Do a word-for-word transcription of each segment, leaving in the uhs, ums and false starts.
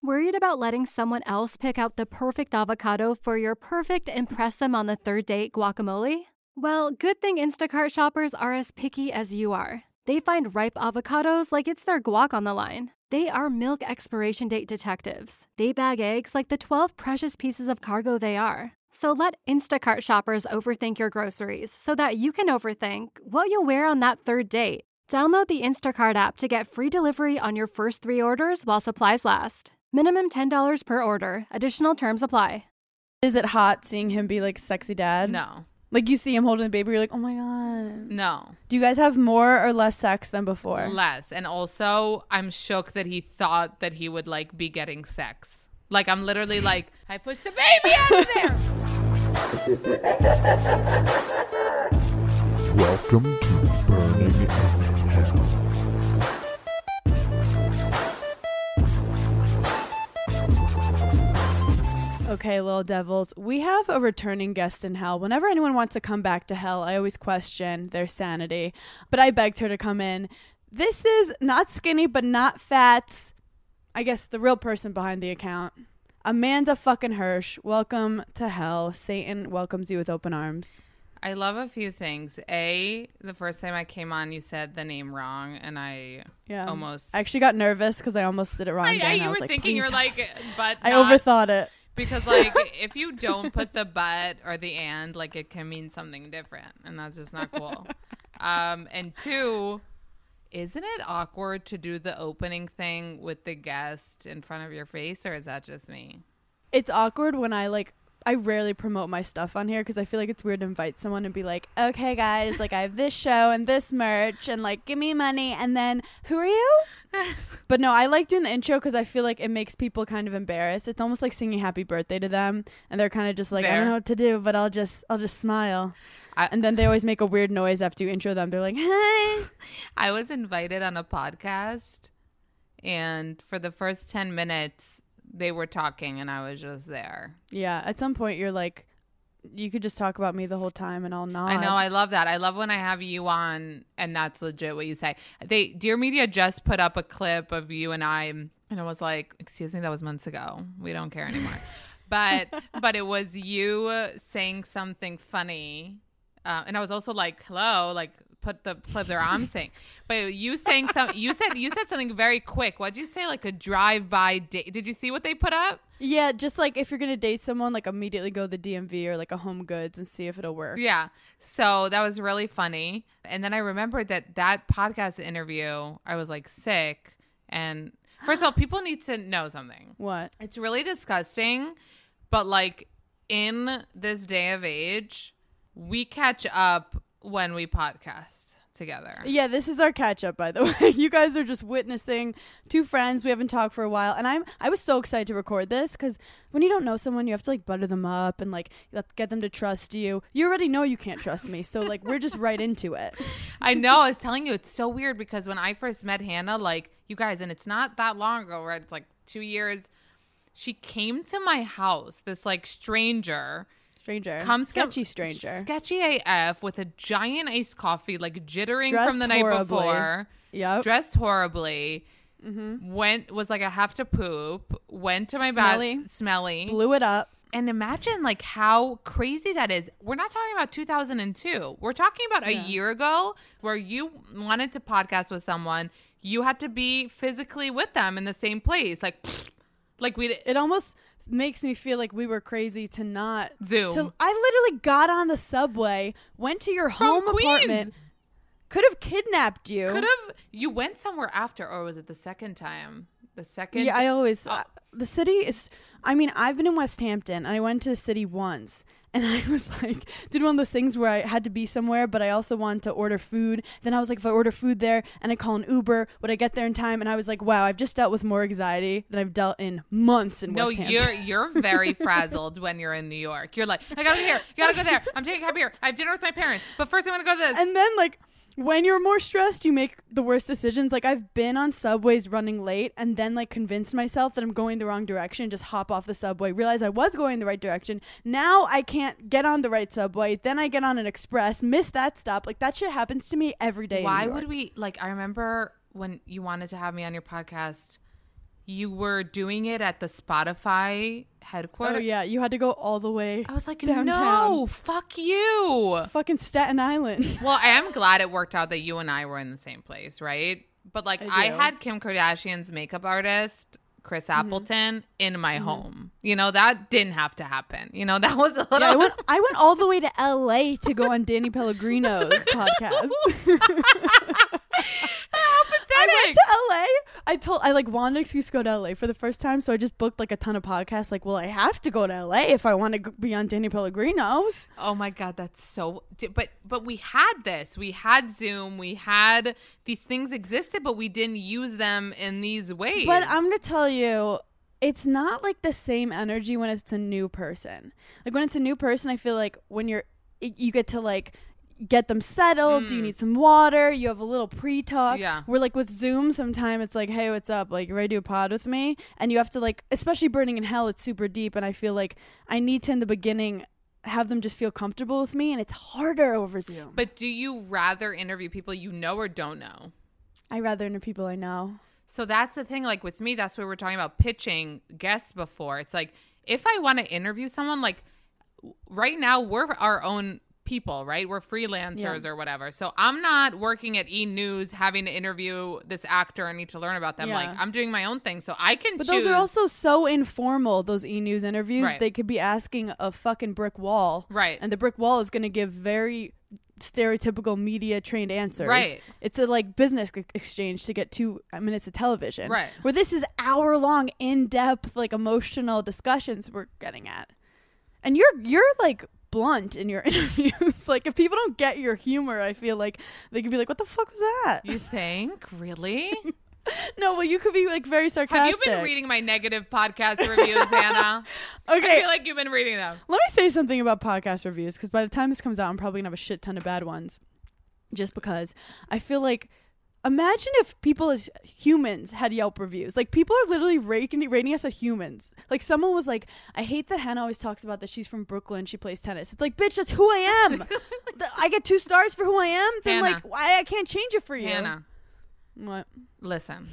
Worried about letting someone else pick out the perfect avocado for your perfect impress them on the third date guacamole? Well, good thing Instacart shoppers are as picky as you are. They find ripe avocados like it's their guac on the line. They are milk expiration date detectives. They bag eggs like the twelve precious pieces of cargo they are. So let Instacart shoppers overthink your groceries so that you can overthink what you'll wear on that third date. Download the Instacart app to get free delivery on your first three orders while supplies last. Minimum ten dollars per order. Additional terms apply. Is it hot seeing him be like sexy dad? No. Like you see him holding the baby, you're like, oh my God. No. Do you guys have more or less sex than before? Less. And also, I'm shook that he thought that he would like be getting sex. Like, I'm literally like, I pushed the baby out of there. Welcome to Burning in Hell. Okay, little devils, we have a returning guest in hell. Whenever anyone wants to come back to hell, I always question their sanity, but I begged her to come in. This is not skinny, but not fat. I guess the real person behind the account. Amanda fucking Hirsch, welcome to hell. Satan welcomes you with open arms. I love a few things. A, the first time I came on, you said the name wrong, and I yeah. almost... I actually got nervous because I almost did it wrong I, again. I, you I was were like, thinking you're like, us. but I not. overthought it. Because, like, if you don't put the but or the and, like, it can mean something different, and that's just not cool. um, and two, isn't it awkward to do the opening thing with the guest in front of your face, or is that just me? It's awkward when I, like, I rarely promote my stuff on here because I feel like it's weird to invite someone and be like, okay, guys, like, I have this show and this merch and, like, give me money. And then, who are you? But no, I like doing the intro because I feel like it makes people kind of embarrassed. It's almost like singing happy birthday to them. And they're kind of just like, there. I don't know what to do, but I'll just I'll just smile. I, and then they always make a weird noise after you intro them. They're like, hey. I was invited on a podcast, and for the first ten minutes, they were talking and I was just there. Yeah. At some point you're like, you could just talk about me the whole time and I'll nod. I know. I love that. I love when I have you on and that's legit what you say. They Dear Media just put up a clip of you and I, and it was like, excuse me, that was months ago. We don't care anymore. but but it was you saying something funny. Uh, and I was also like, hello, like, put the put their arms saying, but you saying some, you said you said something very quick. What'd you say? Like a drive-by date? Did you see what they put up? Yeah, just like if you're gonna date someone, like immediately go to the D M V or like a Home Goods and see if it'll work. Yeah, so that was really funny. And then I remembered that that podcast interview, I was like sick. And first of all, people need to know something. What? It's really disgusting, but like in this day of age, we catch up when we podcast together. Yeah, this is our catch up, by the way. You guys are just witnessing two friends we haven't talked for a while, and I'm I was so excited to record this because when you don't know someone, you have to like butter them up and like get them to trust you. You already know you can't trust me, so like we're just right into it. I know. I was telling you, it's so weird because when I first met Hannah, like you guys, and it's not that long ago, right? It's like two years. She came to my house, this like stranger. Stranger. Come sketchy stranger. Sketchy A F with a giant iced coffee, like jittering dressed from the night horribly. before. Yep. Dressed horribly. Mm-hmm. Went, was like, I have to poop. Went to my smelly. bath. Smelly. Blew it up. And imagine like how crazy that is. We're not talking about two thousand two. We're talking about yeah. a year ago where you wanted to podcast with someone. You had to be physically with them in the same place. Like, like we. It almost makes me feel like we were crazy to not Zoom. To, I literally got on the subway, went to your home From apartment, could have kidnapped you. Could have. You went somewhere after, or was it the second time? The second. Yeah, I always. Oh. Uh, the city is. I mean, I've been in West Hampton, and I went to the city once, and I was like, did one of those things where I had to be somewhere, but I also wanted to order food. Then I was like, if I order food there and I call an Uber, would I get there in time? And I was like, wow, I've just dealt with more anxiety than I've dealt in months in no, West Hampton. you're you're very frazzled when you're in New York. You're like, I gotta go here, you gotta go there. I'm taking a cab here. I have dinner with my parents, but first I'm gonna go to this. And then like. When you're more stressed, you make the worst decisions. Like, I've been on subways running late and then, like, convinced myself that I'm going the wrong direction. Just hop off the subway. Realize I was going the right direction. Now I can't get on the right subway. Then I get on an express. Miss that stop. Like, that shit happens to me every day. Why in New York. would we, like, I remember when you wanted to have me on your podcast, you were doing it at the Spotify headquarters. Oh yeah, you had to go all the way. I was like, downtown. no, fuck you. Fucking Staten Island. Well, I am glad it worked out that you and I were in the same place, right? But like, I I, do. had Kim Kardashian's makeup artist, Chris Mm-hmm. Appleton, in my home. You know, that didn't have to happen. You know, that was a little. Yeah, I went. I went all the way to L A to go on Danny Pellegrino's podcast. I went to L A. I told I like wanted an excuse to go to L A for the first time, so I just booked like a ton of podcasts. Like, well, I have to go to L A if I want to g- be on Danny Pellegrino's. Oh my God, that's so. But but we had this. We had Zoom. We had these things existed, but we didn't use them in these ways. But I'm gonna tell you, it's not like the same energy when it's a new person. Like when it's a new person, I feel like when you're, you get to like get them settled. Mm. Do you need some water? You have a little pre-talk. Yeah. We're like with Zoom, sometimes it's like, hey, what's up? Like, you ready to do a pod with me? And you have to like, especially Burning in Hell, it's super deep. And I feel like I need to, in the beginning, have them just feel comfortable with me. And it's harder over Zoom. But do you rather interview people you know or don't know? I rather interview people I know. So that's the thing. Like with me, that's what we're talking about pitching guests before. It's like, if I want to interview someone, like right now we're our own people, right? We're freelancers Yeah. or whatever. So I'm not working at E! News having to interview this actor and need to learn about them. Yeah. Like I'm doing my own thing. So I can But choose. those are also so informal, those E! News interviews. Right. They could be asking a fucking brick wall. Right. And the brick wall is going to give very stereotypical media trained answers. Right. It's a like business c- exchange to get two minutes of television. Right. Where this is hour long, in depth, like emotional discussions we're getting at. And you're you're like blunt in your interviews. Like if people don't get your humor, I feel like they could be like, what the fuck was that? You think? Really? No, well, you could be like very sarcastic. Have you been reading my negative podcast reviews, Hannah? Okay. I feel like you've been reading them. Let me say something about podcast reviews, because by the time this comes out, I'm probably going to have a shit ton of bad ones. Just because I feel like, imagine if people as humans had Yelp reviews. Like, people are literally rating, rating us as humans. Like, someone was like, I hate that Hannah always talks about that she's from Brooklyn, she plays tennis. It's like, bitch, that's who I am. Th- I get two stars for who I am? Then, Hannah. like, why I can't change it for you? Hannah, What? listen.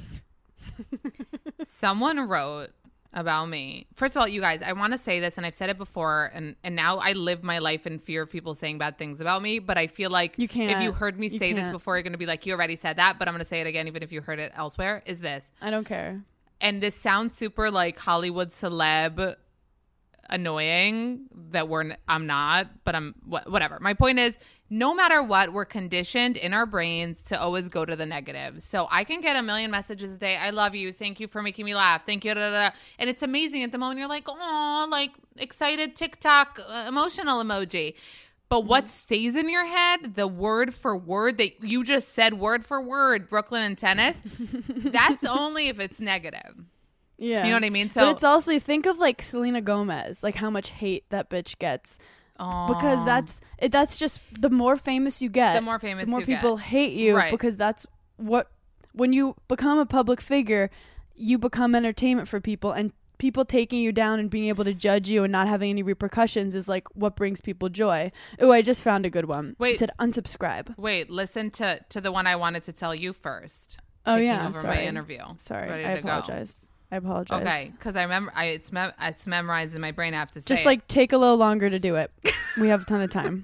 Someone wrote about me. First of all, you guys, I want to say this, and I've said it before, and, and now I live my life in fear of people saying bad things about me, but I feel like You can't. if you heard me You say this can't. before, you're going to be like, you already said that, but I'm going to say it again, even if you heard it elsewhere, is this. I don't care. And this sounds super like Hollywood celeb annoying that we're n- I'm not, but I'm wh- whatever. My point is, no matter what, we're conditioned in our brains to always go to the negative. So I can get a million messages a day. I love you. Thank you for making me laugh. Thank you. Da, da, da. And it's amazing at the moment. You're like, oh, like excited TikTok uh, emotional emoji. But what stays in your head, the word for word that you just said, word for word, Brooklyn and tennis, that's only if it's negative. Yeah. You know what I mean? So But it's also, think of like Selena Gomez, like how much hate that bitch gets. Because that's it, that's just the more famous you get, The more famous the more you get. people hate you. Right. Because that's what, when you become a public figure, you become entertainment for people, and people taking you down and being able to judge you and not having any repercussions is like what brings people joy. Oh, I just found a good one. Wait. It said unsubscribe. Wait, listen to to the one I wanted to tell you first. Oh, Taking yeah, over sorry. my interview. Sorry, Ready I to go. apologize. I apologize. Okay, because I remember I, it's mem- it's memorized in my brain. I have to say Just it. like take a little longer to do it. We have a ton of time.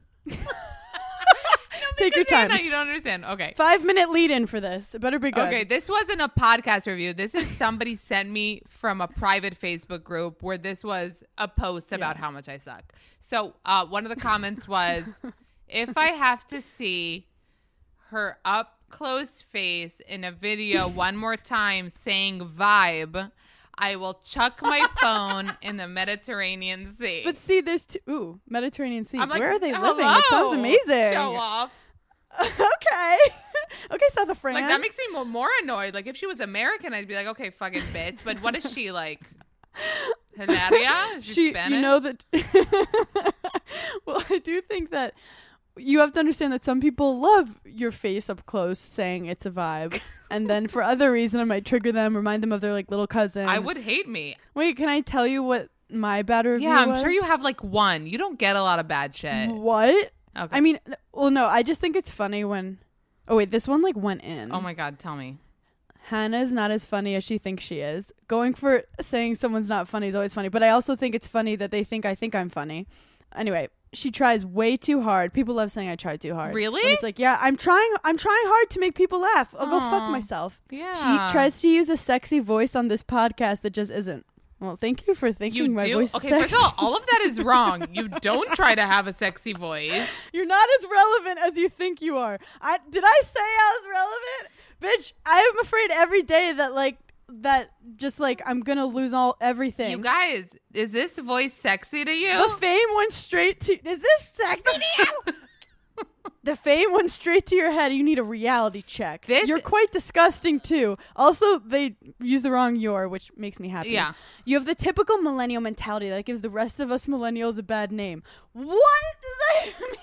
Take your Because, time. Hannah, you don't understand. Okay. Five minute lead in for this. It better be good. Okay, this wasn't a podcast review. This is somebody sent me from a private Facebook group where this was a post about Yeah. how much I suck. So uh, one of the comments was, if I have to see her up close face in a video one more time saying vibe, I will chuck my phone in the Mediterranean Sea. But see, there's two. Ooh, Mediterranean Sea. I'm like, Where are they hello, living? It sounds amazing. Show off. Okay. Okay, south of France. Like, that makes me mo- more annoyed. Like, if she was American, I'd be like, okay, fucking bitch. But what is she, like? Hilaria? Is she, she, Spanish? you know that. Well, I do think that you have to understand that some people love your face up close saying it's a vibe. And then for other reason, it might trigger them, remind them of their like little cousin. I would hate me. Wait, can I tell you what my bad review Yeah, I'm was? sure you have like one. You don't get a lot of bad shit. What? Okay. I mean, well, no, I just think it's funny when. Oh wait, this one like went in. Oh my God, tell me. Hannah's not as funny as she thinks she is. Going for saying someone's not funny is always funny, but I also think it's funny that they think I think I'm funny. Anyway, she tries way too hard. People love saying I try too hard. Really? But it's like, yeah, I'm trying I'm trying hard to make people laugh. I'll go fuck Aw. myself. Yeah. She tries to use a sexy voice on this podcast that just isn't. Well, thank you for thinking You my do? voice Okay, is first sexy. of all, all of that is wrong. You don't try to have a sexy voice. You're not as relevant as you think you are. I did I say I was relevant? Bitch, I am afraid every day that like that just like I'm gonna lose all everything. You guys, is this voice sexy to you? The fame went straight to is this sexy to you? The fame went straight to your head. You need a reality check. This- You're quite disgusting too. Also, they use the wrong your, which makes me happy. Yeah. You have the typical millennial mentality that gives the rest of us millennials a bad name. What does that even mean?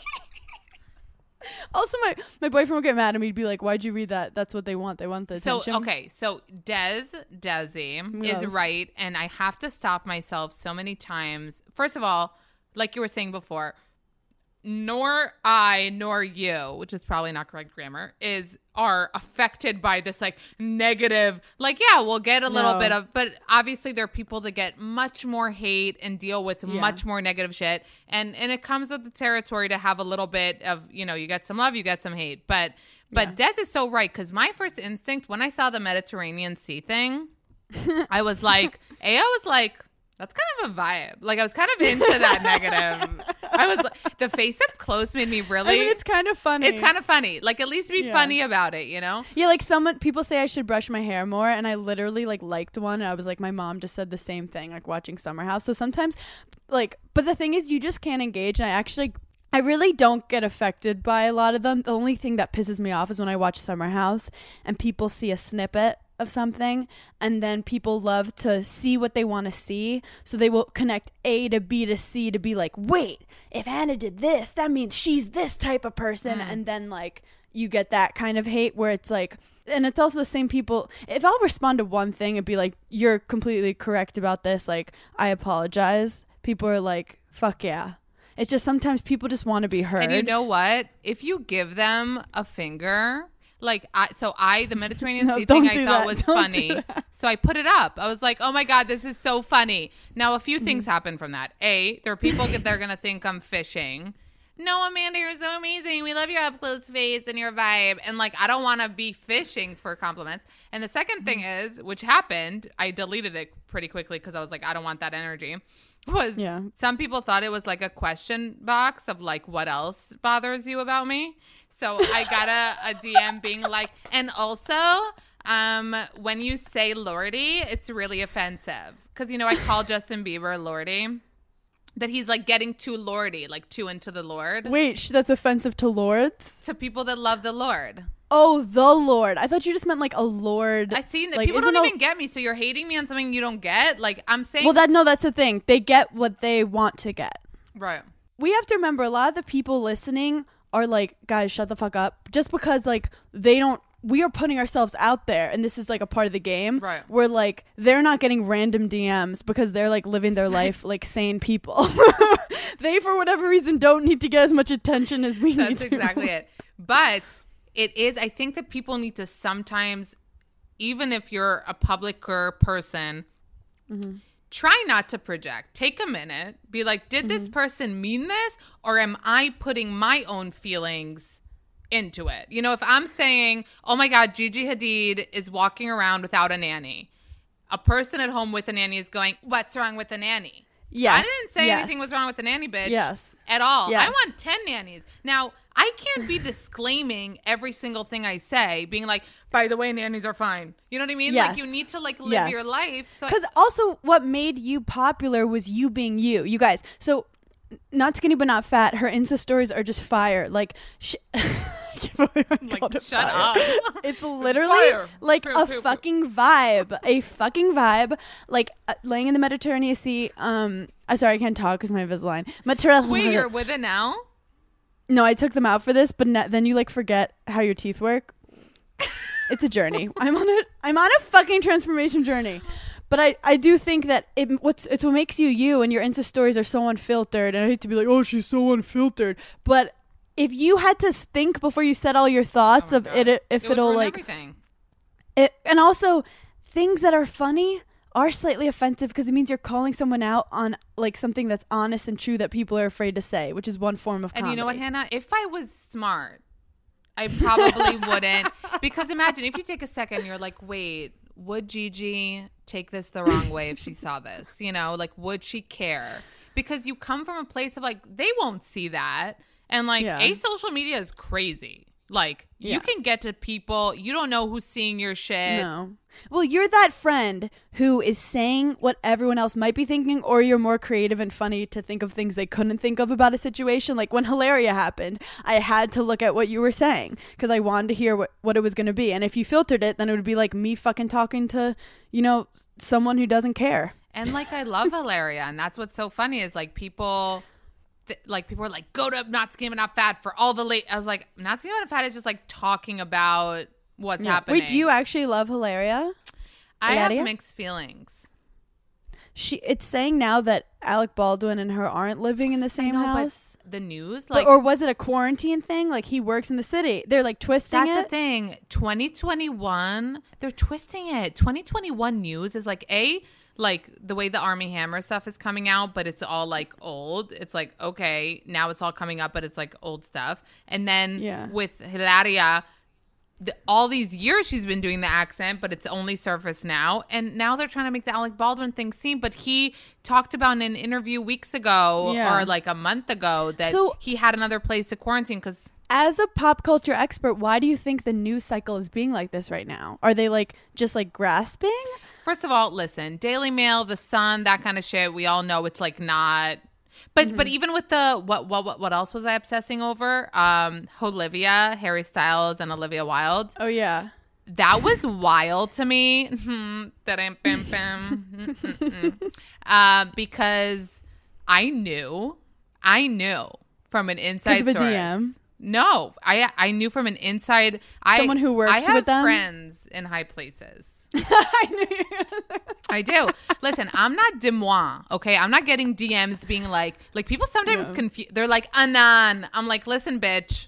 Also, my, my boyfriend would get mad at me. He'd be like, why'd you read that? That's what they want. They want the So, attention. okay. So, Des, Desi is Love. right. And I have to stop myself so many times. First of all, like you were saying before, nor I nor you, which is probably not correct grammar, is are affected by this like negative, like, yeah, we'll get a little No. bit of, but obviously there are people that get much more hate and deal with Yeah. much more negative shit. And and it comes with the territory to have a little bit of, you know, you get some love, you get some hate. But but Des is so right, because my first instinct when I saw the Mediterranean Sea thing, I was like, A O was like, that's kind of a vibe. Like, I was kind of into that negative. I was like, the face up close made me really. I mean, it's kind of funny. It's kind of funny. Like, at least be Yeah. funny about it, you know? Yeah, like someone people say I should brush my hair more, and I literally like liked one. And I was like, my mom just said the same thing, like watching Summer House. So sometimes, like, but the thing is, you just can't engage. And I actually, I really don't get affected by a lot of them. The only thing that pisses me off is when I watch Summer House and people see a snippet of something, and then people love to see what they want to see, so they will connect A to B to C to be like, wait, if Hannah did this, that means she's this type of person. Mm. And then like you get that kind of hate where it's like, and it's also the same people. If I'll respond to one thing and be like, you're completely correct about this, like, I apologize, people are like, fuck yeah. It's just sometimes people just want to be heard. And you know what? If you give them a finger, like, I, so I, the Mediterranean No, Sea don't thing I do thought that. was Don't funny. do that. So I put it up. I was like, oh my God, this is so funny. Now, a few things happen from that. A, there are people that they're going to think I'm fishing. No, Amanda, you're so amazing. We love your up close face and your vibe. And like, I don't want to be fishing for compliments. And the second thing is, which happened, I deleted it pretty quickly because I was like, I don't want that energy. Was Yeah. some people thought it was like a question box of like, what else bothers you about me? So I got a, a D M being like, and also, um, when you say Lordy, it's really offensive. Because, you know, I call Justin Bieber Lordy. That he's like getting too Lordy, like too into the Lord. Wait, sh- that's offensive to lords? To people that love the Lord. Oh, the Lord. I thought you just meant like a lord. I see that like, people isn't don't a- even get me. So you're hating me on something you don't get? Like, I'm saying. Well, that no, that's the thing. They get what they want to get. Right. We have to remember a lot of the people listening are like, guys, shut the fuck up. Just because like they don't, we are putting ourselves out there, and this is like a part of the game. Right. Where like they're not getting random D Ms because they're like living their life like sane people. They, for whatever reason, don't need to get as much attention as we need That's to. exactly it. But it is, I think that people need to sometimes, even if you're a publicer person, Mm-hmm. try not to project. Take a minute. Be like, did this person mean this? Or am I putting my own feelings into it? You know, if I'm saying, oh my God, Gigi Hadid is walking around without a nanny. A person at home with a nanny is going, what's wrong with the nanny? Yes. I didn't say yes. anything was wrong with the nanny, bitch. Yes. At all. Yes. I want ten nannies. Now, I can't be disclaiming every single thing I say, being like, by the way, nannies are fine. You know what I mean? Yes. Like, you need to, like, live Yes. your life. So Because also what made you popular was you being you. You guys. So not skinny but not fat. Her Insta stories are just fire. Like, sh- like, God, shut fire. up. It's literally Fire. like Pew, a pew, pew. fucking vibe. A fucking vibe. Like uh, laying in the Mediterranean Sea. Um, I'm sorry, I can't talk because my Invisalign. Mediterranean. Wait, you're with it now? No, I took them out for this, but ne- then you like forget how your teeth work. It's a journey. I'm on a I'm on a fucking transformation journey. But I, I do think that it what's it's what makes you you, and your Insta stories are so unfiltered. And I hate to be like, oh, she's so unfiltered. But if you had to think before you said all your thoughts Oh my of God. it, if It would it'll ruin like everything. It, and also, things that are funny are slightly offensive because it means you're calling someone out on like something that's honest and true that people are afraid to say, which is one form of comedy. And you know what, Hannah? If I was smart, I probably wouldn't. Because imagine if you take a second, you're like, wait, would Gigi take this the wrong way if she saw this? You know, like, would she care? Because you come from a place of like, they won't see that. And like, Yeah. a social media is crazy. Like, Yeah. you can get to people. You don't know who's seeing your shit. No. Well, you're that friend who is saying what everyone else might be thinking, or you're more creative and funny to think of things they couldn't think of about a situation. Like when Hilaria happened, I had to look at what you were saying because I wanted to hear what, what it was going to be. And if you filtered it, then it would be like me fucking talking to, you know, someone who doesn't care. And like, I love Hilaria. And that's what's so funny is like people... Th- like people are like, go to Not Skinny But Not Fat for all the late. I was like, Not Skinny But Not Fat is just like talking about what's Yeah. happening. Wait, do you actually love Hilaria? I have Hilaria? mixed feelings. She it's saying now that Alec Baldwin and her aren't living in the same know, but house. The news, But- like, or was it a quarantine thing? Like he works in the city. They're like twisting that's it. the thing. twenty twenty-one, they're twisting it. twenty twenty-one news is like a like the way the Army Hammer stuff is coming out, but it's all like old. It's like, okay, now it's all coming up, but it's like old stuff. And then Yeah. with Hilaria, the, all these years she's been doing the accent, but it's only surfaced now. And now they're trying to make the Alec Baldwin thing seem, but he talked about in an interview weeks ago Yeah. or like a month ago that So- he had another place to quarantine because As a pop culture expert, why do you think the news cycle is being like this right now? Are they like just like grasping? first of all, listen, Daily Mail, The Sun, that kind of shit, we all know it's like not. But Mm-hmm. but even with the what what what what else was I obsessing over? Um, Olivia, Harry Styles, and Olivia Wilde. Oh yeah. That was wild to me. uh, because I knew, I knew from an inside of a source. D M? No, I I knew from an inside. I, Someone who works I have with them? friends in high places. I knew you were gonna say that. I do. Listen, I'm not demois, okay? I'm not getting D Ms being like, like people sometimes No. confuse. They're like, Anan. I'm like, listen, bitch.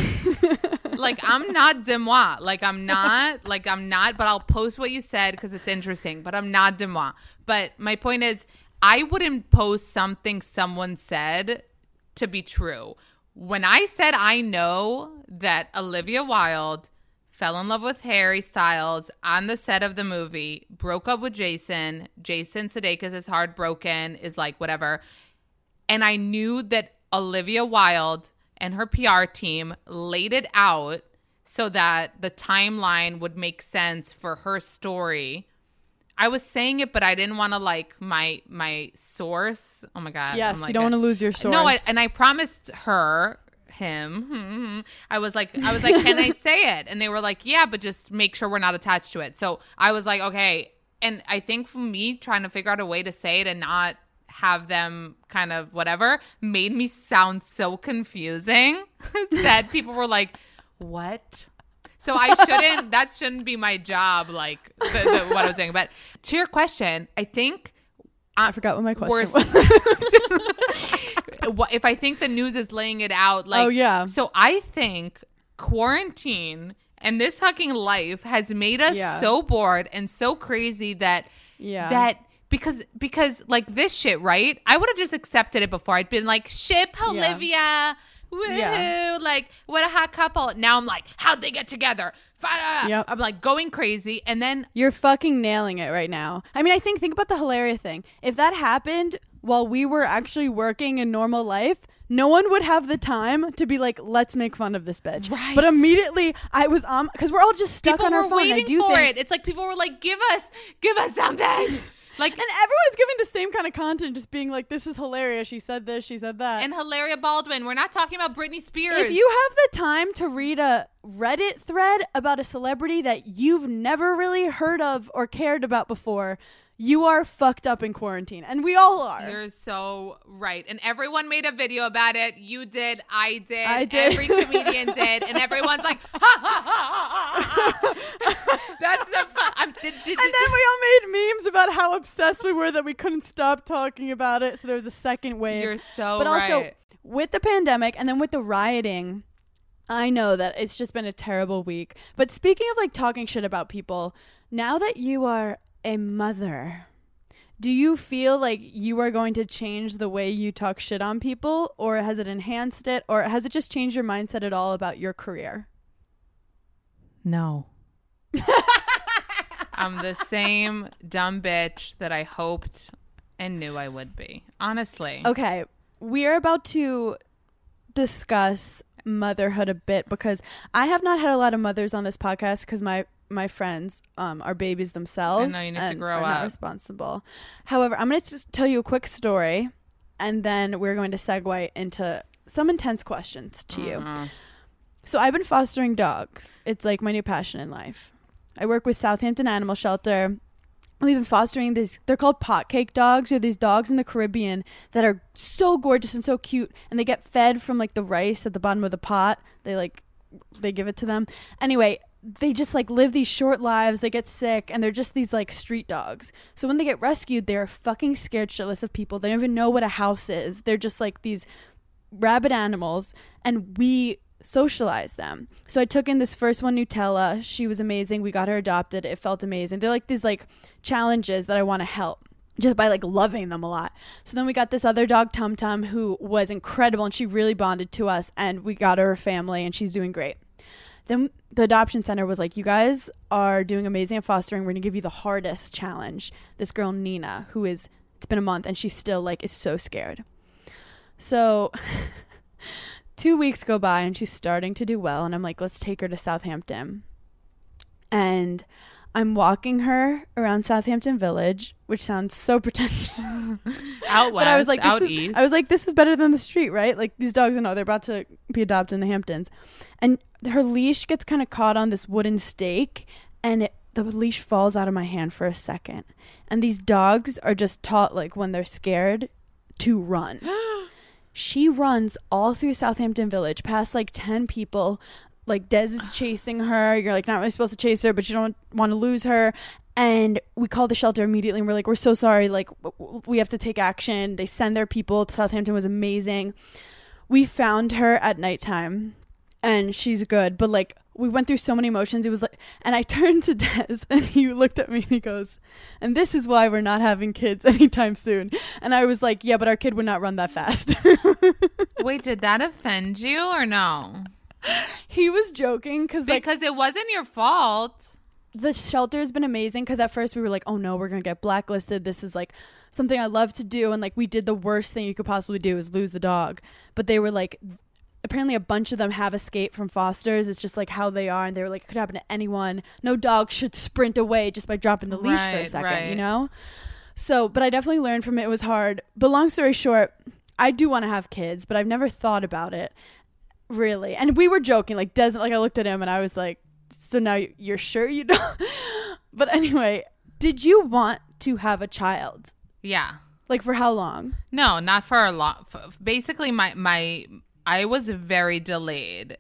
Like, I'm not demois. Like, I'm not. Like, I'm not. But I'll post what you said because it's interesting. But I'm not demois. But my point is, I wouldn't post something someone said to be true. When I said I know that Olivia Wilde fell in love with Harry Styles on the set of the movie, broke up with Jason. Jason Sudeikis is heartbroken, is like whatever. And I knew that Olivia Wilde and her P R team laid it out so that the timeline would make sense for her story. I was saying it, but I didn't want to like my my source. Oh my God. Yes, I'm like you don't a- want to lose your source. No, I, and I promised her, him, I was like, I was like, can I say it? And they were like, yeah, but just make sure we're not attached to it. So I was like, okay. And I think for me trying to figure out a way to say it and not have them kind of whatever made me sound so confusing that people were like, what? So I shouldn't, that shouldn't be my job, like the, the, what I was saying. But to your question, I think I forgot what my question Worse. was. What- if I think the news is laying it out, like, Oh, yeah. So I think quarantine and this fucking life has made us Yeah. so bored and so crazy that Yeah. that because because like this shit, right? I would have just accepted it before. I'd been like, ship Olivia, woo, Yeah. like what a hot couple. Now I'm like, how'd they get together? Fa- Yep. I'm like going crazy, and then You're fucking nailing it right now. I mean, I think think about the Hilaria thing. If that happened while we were actually working in normal life, no one would have the time to be like, let's make fun of this bitch. Right. But immediately I was on because we're all just stuck people on our were phone. I waiting do for think, it. It's like people were like, give us, give us something. Like, and everyone's giving the same kind of content, just being like, this is hilarious. She said this, she said that. and Hilaria Baldwin. We're not talking about Britney Spears. If you have the time to read a Reddit thread about a celebrity that you've never really heard of or cared about before, you are fucked up in quarantine. And we all are. You're so right. And everyone made a video about it. You did. I did. I did. Every comedian did. And everyone's like, ha, ha, ha, ha, ha. That's the fun. I'm, did, did, And then we all made memes about how obsessed we were that we couldn't stop talking about it. So there was a second wave. You're so but also right. with the pandemic and then with the rioting, I know that it's just been a terrible week. But speaking of like talking shit about people, now that you are a mother, do you feel like you are going to change the way you talk shit on people, or has it enhanced it, or has it just changed your mindset at all about your career? No. I'm the same dumb bitch that I hoped and knew I would be. Honestly. Okay. We are about to discuss motherhood a bit because I have not had a lot of mothers on this podcast because my my friends um are babies themselves. I know you need and to grow are up. not responsible. However, I'm going to just tell you a quick story, and then we're going to segue into some intense questions to you. Uh-huh. So I've been fostering dogs. It's like my new passion in life. I work with Southampton Animal Shelter. We've been fostering these, they're called pot cake dogs. They're these dogs in the Caribbean that are so gorgeous and so cute. And they get fed from like the rice at the bottom of the pot. They like, they give it to them. Anyway, they just like live these short lives. They get sick and they're just these like street dogs. So when they get rescued, they're fucking scared shitless of people. They don't even know what a house is. They're just like these rabid animals. And we socialize them. So I took in this first one, Nutella. She was amazing. We got her adopted. It felt amazing. They're like these like challenges that I want to help just by like loving them a lot. So then we got this other dog, Tum Tum, who was incredible and she really bonded to us, and we got her a family and she's doing great. Then the adoption center was like, you guys are doing amazing at fostering. We're going to give you the hardest challenge. This girl, Nina, who is, it's been a month and she's still like, is so scared. So two weeks go by and she's starting to do well. And I'm like, let's take her to Southampton. And I'm walking her around Southampton Village, which sounds so pretentious. Out west, but I was like, this out is, east. I was like, this is better than the street, right? Like these dogs are, no, they're about to be adopted in the Hamptons. And her leash gets kind of caught on this wooden stake, and it, the leash falls out of my hand for a second. And these dogs are just taught, like when they're scared, to run. She runs all through Southampton Village, past like ten people. Like Des is chasing her. You're like, not really supposed to chase her, but you don't want to lose her. And we call the shelter immediately and we're like, we're so sorry. Like, we have to take action. They send their people. Southampton was amazing. We found her at nighttime and she's good. But like, we went through so many emotions. It was like, and I turned to Des and he looked at me and he goes, and this is why we're not having kids anytime soon. And I was like, yeah, but our kid would not run that fast. Wait, did that offend you or no? He was joking because like, Because it wasn't your fault. the shelter has been amazing because at first we were like, oh no, we're gonna get blacklisted. This is like something I love to do, and like we did the worst thing you could possibly do is lose the dog. But they were like, apparently a bunch of them have escaped from fosters. It's just like how they are, and they were like, it could happen to anyone. No dog should sprint away just by dropping the leash for a Right, second, right. you know? So, but I definitely learned from it. It was hard. But long story short, I do want to have kids, but I've never thought about it really. And we were joking, like Des, like I looked at him and I was like, so now you're sure you don't? But anyway, did you want to have a child? Yeah. Like for how long? No, not for a lot. Basically, my my I was very delayed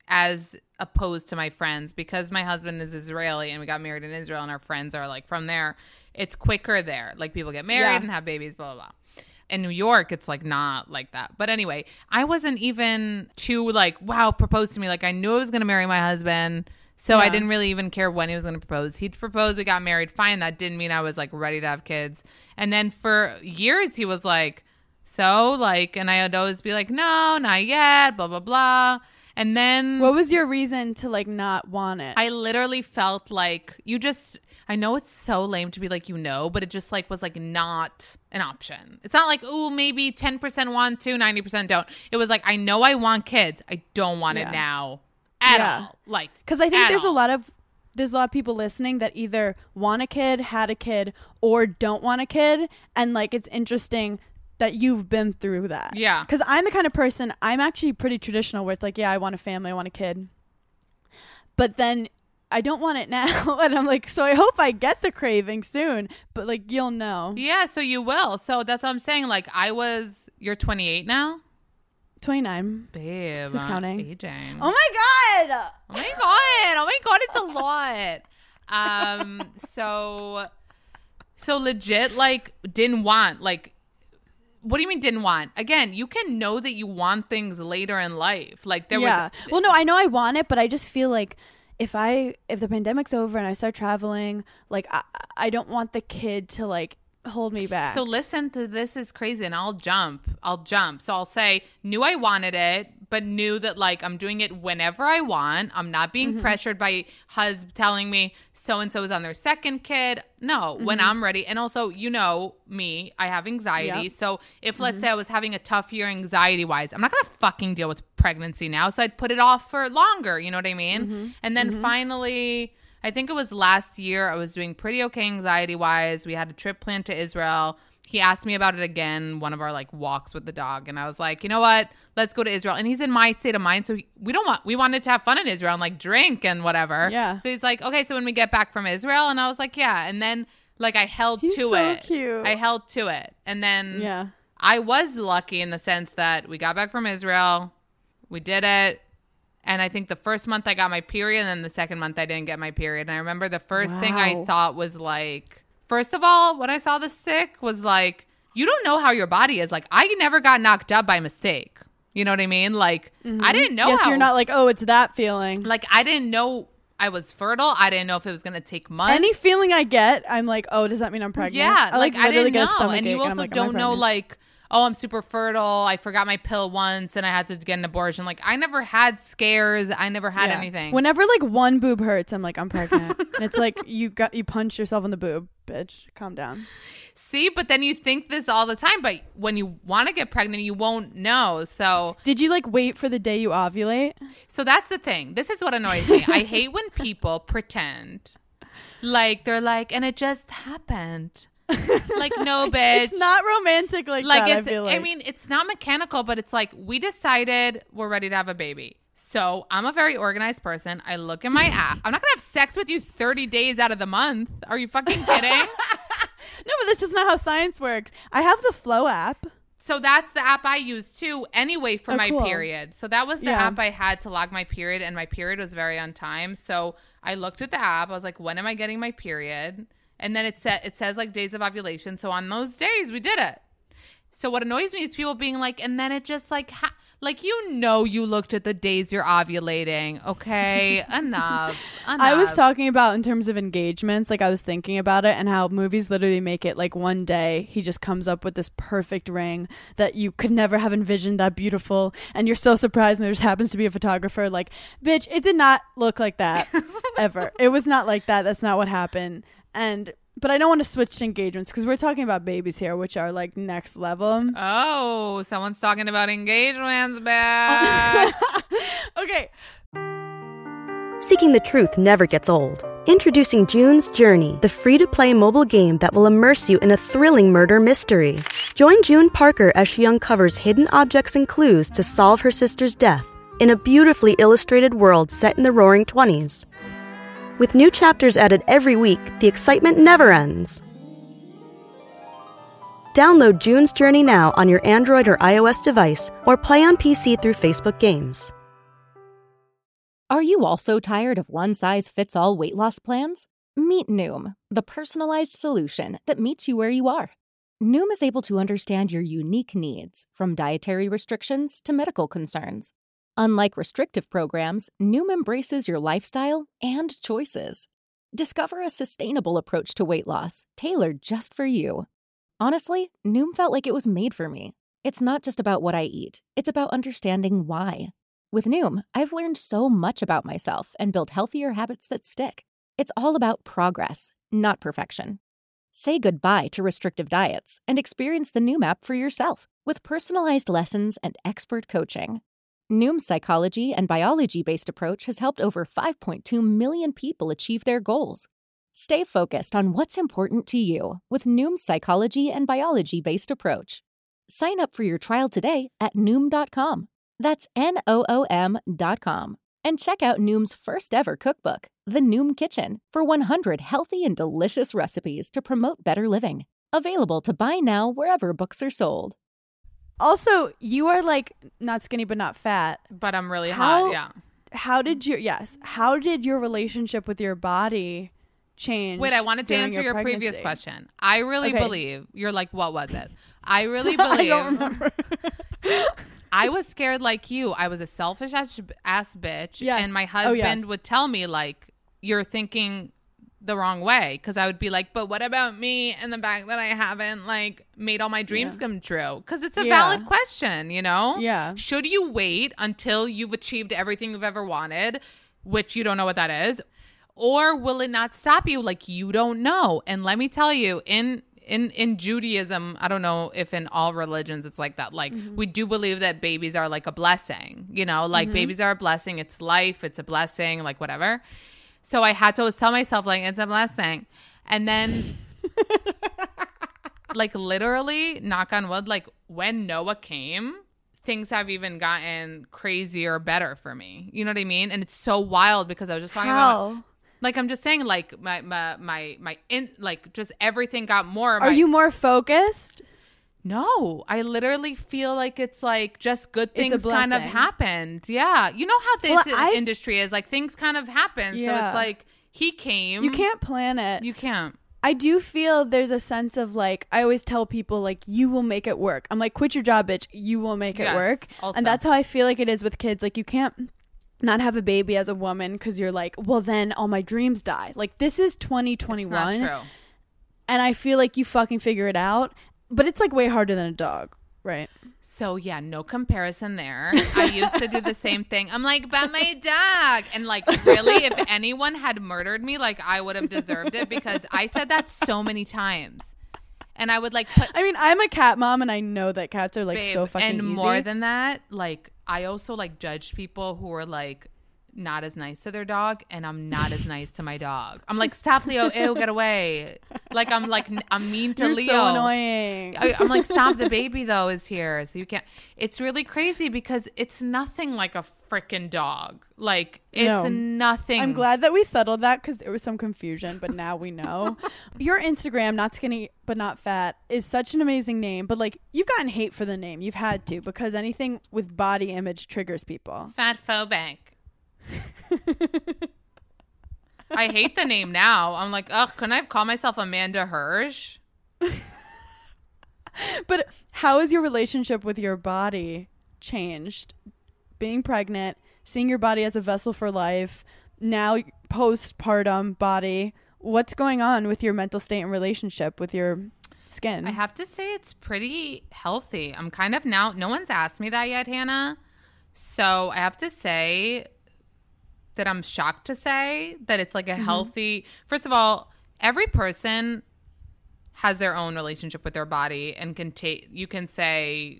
as opposed to my friends because my husband is Israeli and we got married in Israel and our friends are like from there. It's quicker there. Like people get married Yeah. and have babies, blah, blah, blah. In New York, it's like not like that. But anyway, I wasn't even too like, wow, propose to me. Like I knew I was going to marry my husband. So I Yeah. didn't really even care when he was going to propose. He'd propose, we got married, fine. That didn't mean I was like ready to have kids. And then for years, he was like, so like, and I would always be like, no, not yet, blah, blah, blah. And then What was your reason to like not want it? I literally felt like you just, I know it's so lame to be like, you know, but it just like was like not an option. It's not like, oh, maybe ten percent want to, ninety percent don't. It was like, I know I want kids. I don't want Yeah. it now at Yeah. all. Like, Because I think at there's a all. lot of there's a lot of people listening that either want a kid, had a kid, or don't want a kid, and like it's interesting that you've been through that. Yeah. Because I'm the kind of person, I'm actually pretty traditional where it's like, yeah, I want a family, I want a kid, but then I don't want it now, and I'm like, so I hope I get the craving soon, but like you'll know. Yeah, so you will. So that's what I'm saying. Like I was, you're twenty-eight now? twenty-nine. Babe. Who's uh, counting? Aging. Oh my god. Oh my god! Oh my god! It's a lot. Um. So, so legit. Like, didn't want. Like, What do you mean didn't want? Again, you can know that you want things later in life. Like there yeah. was. Well, no, I know I want it, but I just feel like if I if the pandemic's over and I start traveling, like I, I don't want the kid to like hold me back. So listen to this is crazy, and I'll jump. I'll jump. So I'll say, knew I wanted it, but knew that like I'm doing it whenever I want. I'm not being mm-hmm. pressured by husband telling me so and so is on their second kid. No, mm-hmm. when I'm ready. And also, you know me, I have anxiety. Yep. So if mm-hmm. let's say I was having a tough year anxiety wise, I'm not gonna fucking deal with pregnancy now. So I'd put it off for longer. You know what I mean? Mm-hmm. And then mm-hmm. finally, I think it was last year, I was doing pretty okay anxiety-wise. We had a trip planned to Israel. He asked me about it again, one of our like walks with the dog. And I was like, you know what? Let's go to Israel. And he's in my state of mind. So he, we don't want, we wanted to have fun in Israel and like drink and whatever. Yeah. So he's like, okay, so when we get back from Israel. And I was like, yeah. And then like I held he's to so it. Cute. I held to it. And then yeah. I was lucky in the sense that we got back from Israel. We did it. And I think the first month I got my period, and then the second month I didn't get my period. And I remember the first wow. thing I thought was like, first of all, when I saw the stick was like, you don't know how your body is. Like, I never got knocked up by mistake. You know what I mean? Like, mm-hmm. I didn't know yes, how. You're not like, oh, it's that feeling. Like, I didn't know I was fertile. I didn't know if it was going to take months. Any feeling I get, I'm like, oh, does that mean I'm pregnant? Yeah, I, like, like I didn't know. And And you also I'm like, don't know, like, oh, I'm super fertile. I forgot my pill once and I had to get an abortion. Like, I never had scares. I never had yeah. anything. Whenever like one boob hurts, I'm like, I'm pregnant. And it's like you got you punch yourself in the boob, bitch. Calm down. See, but then you think this all the time. But when you want to get pregnant, you won't know. So did you like wait for the day you ovulate? So that's the thing. This is what annoys me. I hate when people pretend like they're like, and it just happened. Like, no, bitch. It's not romantic like, like that, it's, I feel like. I mean, it's not mechanical, but it's like we decided we're ready to have a baby. So I'm a very organized person. I look in my app. I'm not going to have sex with you thirty days out of the month. Are you fucking kidding? No, but that's just not how science works. I have the Flow app. So that's the app I use too anyway for oh, my cool. period. So that was the yeah. app I had to log my period, and my period was very on time. So I looked at the app. I was like, when am I getting my period? And then it said it says like days of ovulation. So on those days we did it. So what annoys me is people being like, and then it just like ha- like you know you looked at the days you're ovulating. Okay, enough, enough. I was talking about in terms of engagements. Like I was thinking about it and how movies literally make it like one day he just comes up with this perfect ring that you could never have envisioned that beautiful, and you're so surprised, and there just happens to be a photographer. Like, bitch, it did not look like that ever. It was not like that. That's not what happened. And but I don't want to switch to engagements because we're talking about babies here, which are like next level. Oh, someone's talking about engagements, bitch. Okay. Seeking the truth never gets old. Introducing June's Journey, the free-to-play mobile game that will immerse you in a thrilling murder mystery. Join June Parker as she uncovers hidden objects and clues to solve her sister's death in a beautifully illustrated world set in the roaring twenties. With new chapters added every week, the excitement never ends. Download June's Journey now on your Android or iOS device, or play on P C through Facebook Games. Are you also tired of one-size-fits-all weight loss plans? Meet Noom, the personalized solution that meets you where you are. Noom is able to understand your unique needs, from dietary restrictions to medical concerns. Unlike restrictive programs, Noom embraces your lifestyle and choices. Discover a sustainable approach to weight loss, tailored just for you. Honestly, Noom felt like it was made for me. It's not just about what I eat, it's about understanding why. With Noom, I've learned so much about myself and built healthier habits that stick. It's all about progress, not perfection. Say goodbye to restrictive diets and experience the Noom app for yourself with personalized lessons and expert coaching. Noom's psychology and biology-based approach has helped over five point two million people achieve their goals. Stay focused on what's important to you with Noom's psychology and biology-based approach. Sign up for your trial today at Noom dot com. That's N O O M dot com. And check out Noom's first ever cookbook, The Noom Kitchen, for one hundred healthy and delicious recipes to promote better living. Available to buy now wherever books are sold. Also, you are like not skinny but not fat. But I'm really how, hot, yeah. How did you, yes, how did your relationship with your body change. Wait, I wanted to during answer your pregnancy? previous question. I really Okay. believe you're like, what was it? I really I believe. don't remember. I was scared like you. I was a selfish ass, ass bitch. Yes. And my Oh, husband yes. would tell me, like, you're thinking the wrong way. Because I would be like, but what about me and the fact that I haven't, like, made all my dreams Yeah. come true? Because it's a Yeah. valid question, you know? Yeah. Should you wait until you've achieved everything you've ever wanted, which you don't know what that is? Or will it not stop you? Like, you don't know. And let me tell you, in in in Judaism, I don't know if in all religions it's like that. Like, Mm-hmm. we do believe that babies are like a blessing, you know, like Mm-hmm. babies are a blessing. It's life. It's a blessing, like whatever. So I had to always tell myself, like, it's a blessing. And then, like, literally, knock on wood, like, when Noah came, things have even gotten crazier, better for me. You know what I mean? And it's so wild because I was just talking about, How? like, I'm just saying, like, my, my, my, my, in, like, just everything got more. Are my, you more focused? No, I literally feel like it's like just good It's a things kind of blessing. happened. Yeah. You know how this Well, I've- industry is, like, things kind of happen. So Yeah. it's like he came. You can't plan it. You can't. I do feel there's a sense of like, I always tell people like, you will make it work. I'm like, quit your job, bitch. You will make Yes, it work. also. And that's how I feel like it is with kids. Like, you can't not have a baby as a woman because you're like, well, then all my dreams die. Like, this is twenty twenty-one. It's not true. And I feel like you fucking figure it out. But it's like way harder than a dog, right? So yeah, no comparison there. I used to do the same thing. I'm like, but my dog. And like, really, if anyone had murdered me, like, I would have deserved it because I said that so many times. And I would like put I mean, I'm a cat mom and I know that cats are like babe, so fucking and easy. more than that, like, I also like judged people who were like not as nice to their dog, and I'm not as nice to my dog. I'm like, stop, Leo, ew, get away. Like, I'm like, n- I'm mean to You're Leo. so annoying. I, I'm like, stop, the baby though is here, so you can't. It's really crazy because it's nothing like a freaking dog. Like, it's No. nothing. I'm glad that we settled that because there was some confusion, but now we know. Your Instagram, Not Skinny But Not Fat, is such an amazing name. But like, you've gotten hate for the name. You've had to because anything with body image triggers people. Fat phobic. I hate the name now. I'm like, ugh, couldn't I have called myself Amanda Hirsch? But how has your relationship with your body changed? Being pregnant, seeing your body as a vessel for life, now postpartum body. What's going on with your mental state and relationship with your skin? I have to say it's pretty healthy. I'm kind of now, no one's asked me that yet, Hannah. So I have to say that I'm shocked to say that it's like a healthy, first of all, every person has their own relationship with their body and can take, you can say,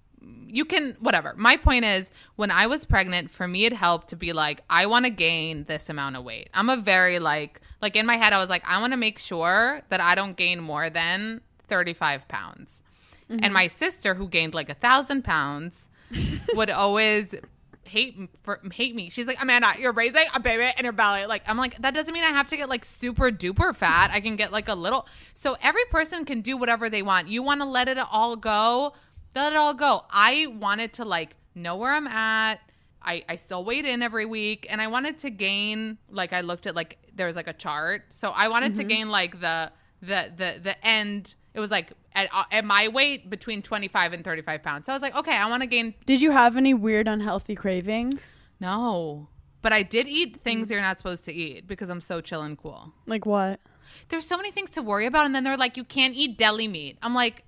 you can, whatever. My point is, when I was pregnant, for me, it helped to be like, I want to gain this amount of weight. I'm a very like, like in my head, I was like, I want to make sure that I don't gain more than thirty-five pounds. And my sister, who gained like a thousand pounds, would always hate for, hate me. She's like, Amanda, you're raising a baby in your belly. Like, I'm like, that doesn't mean I have to get like super duper fat. I can get like a little. So every person can do whatever they want. You want to let it all go, let it all go. I wanted to like know where I'm at. I, I still weighed in every week, and I wanted to gain, like, I looked at like, there was like a chart. So I wanted to gain like the, the, the, the end. It was like at, at my weight between twenty-five and thirty-five pounds. So I was like, okay, I want to gain. Did you have any weird unhealthy cravings? No, but I did eat things you're not supposed to eat because I'm so chill and cool. Like what? There's so many things to worry about. And then they're like, you can't eat deli meat. I'm like,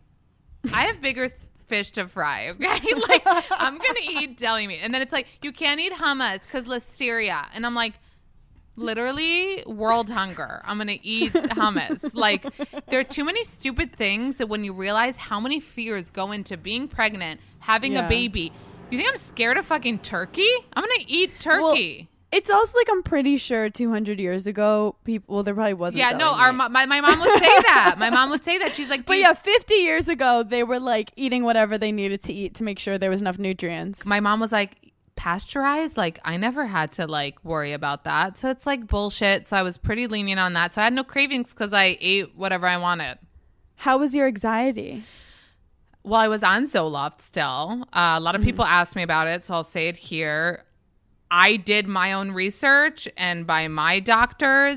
I have bigger th- fish to fry. Okay. Like, I'm going to eat deli meat. And then it's like, you can't eat hummus because listeria. And I'm like, literally world hunger. I'm going to eat hummus. Like, there are too many stupid things that when you realize how many fears go into being pregnant, having Yeah. a baby, you think I'm scared of fucking turkey? I'm going to eat turkey. Well, it's also like, I'm pretty sure two hundred years ago, people, well, there probably wasn't. yeah, deli no, our, meat. my, my mom would say that. My mom would say that. She's like, But "Dude, yeah, fifty years ago, they were like eating whatever they needed to eat to make sure there was enough nutrients. my mom was like, pasteurized? Like, I never had to like worry about that. So it's like bullshit. So I was pretty lenient on that. So I had no cravings because I ate whatever I wanted. How was your anxiety? Well, I was on Zoloft still. Uh, a lot of people ask me about it, so I'll say it here. I did my own research, and by my doctors,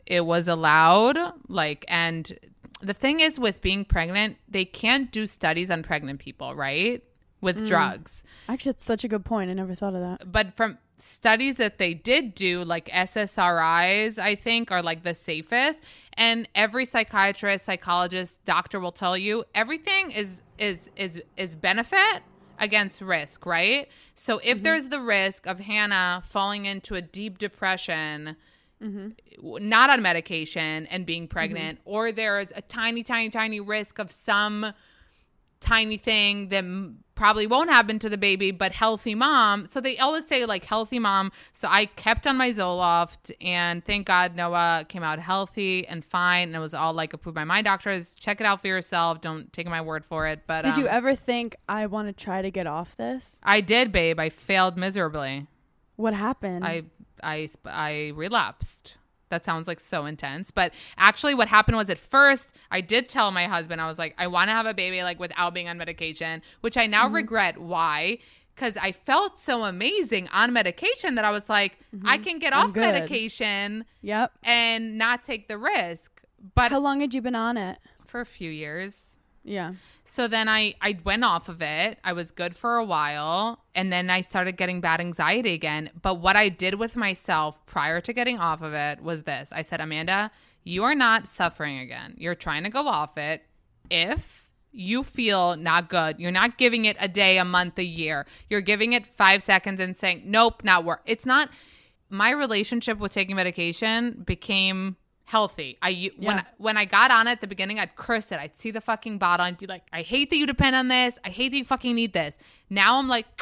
it was allowed. Like, and the thing is with being pregnant, they can't do studies on pregnant people, right? With mm. drugs. Actually, it's such a good point. I never thought of that. But from studies that they did do, like S S R Is, I think, are like the safest. And every psychiatrist, psychologist, doctor will tell you everything is is is is benefit against risk, right? So if mm-hmm. there's the risk of Hannah falling into a deep depression, mm-hmm. not on medication and being pregnant, mm-hmm. or there's a tiny, tiny, tiny risk of some tiny thing that m- probably won't happen to the baby, but healthy mom. So they always say like healthy mom. So I kept on my Zoloft, and thank God Noah came out healthy and fine. And it was all like approved by my doctors. Check it out for yourself. Don't take my word for it. But did um, you ever think I want to try to get off this? I did, babe. I failed miserably. What happened? I, I, I relapsed. That sounds like so intense. But actually what happened was at first I did tell my husband, I was like, I want to have a baby like without being on medication, which I now mm-hmm. regret. Why? Because I felt so amazing on medication that I was like, mm-hmm. I can get I'm off good. medication yep. and not take the risk. But how long had you been on it? For a few years. Yeah. So then I, I went off of it. I was good for a while. And then I started getting bad anxiety again. But what I did with myself prior to getting off of it was this. I said, Amanda, you are not suffering again. You're trying to go off it. If you feel not good, you're not giving it a day, a month, a year. You're giving it five seconds and saying, nope, not work. It's not. My relationship with taking medication became healthy. I yeah. when I, when I got on it at the beginning, I'd curse it. I'd see the fucking bottle and be like, I hate that you depend on this. I hate that you fucking need this. Now I'm like,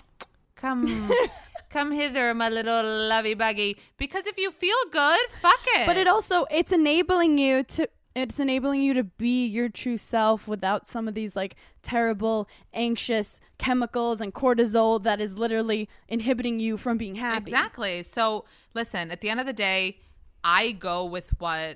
come, come hither, my little lovey buggy. Because if you feel good, fuck it. But it also it's enabling you to. It's enabling you to be your true self without some of these like terrible, anxious chemicals and cortisol that is literally inhibiting you from being happy. Exactly. So listen, at the end of the day, I go with what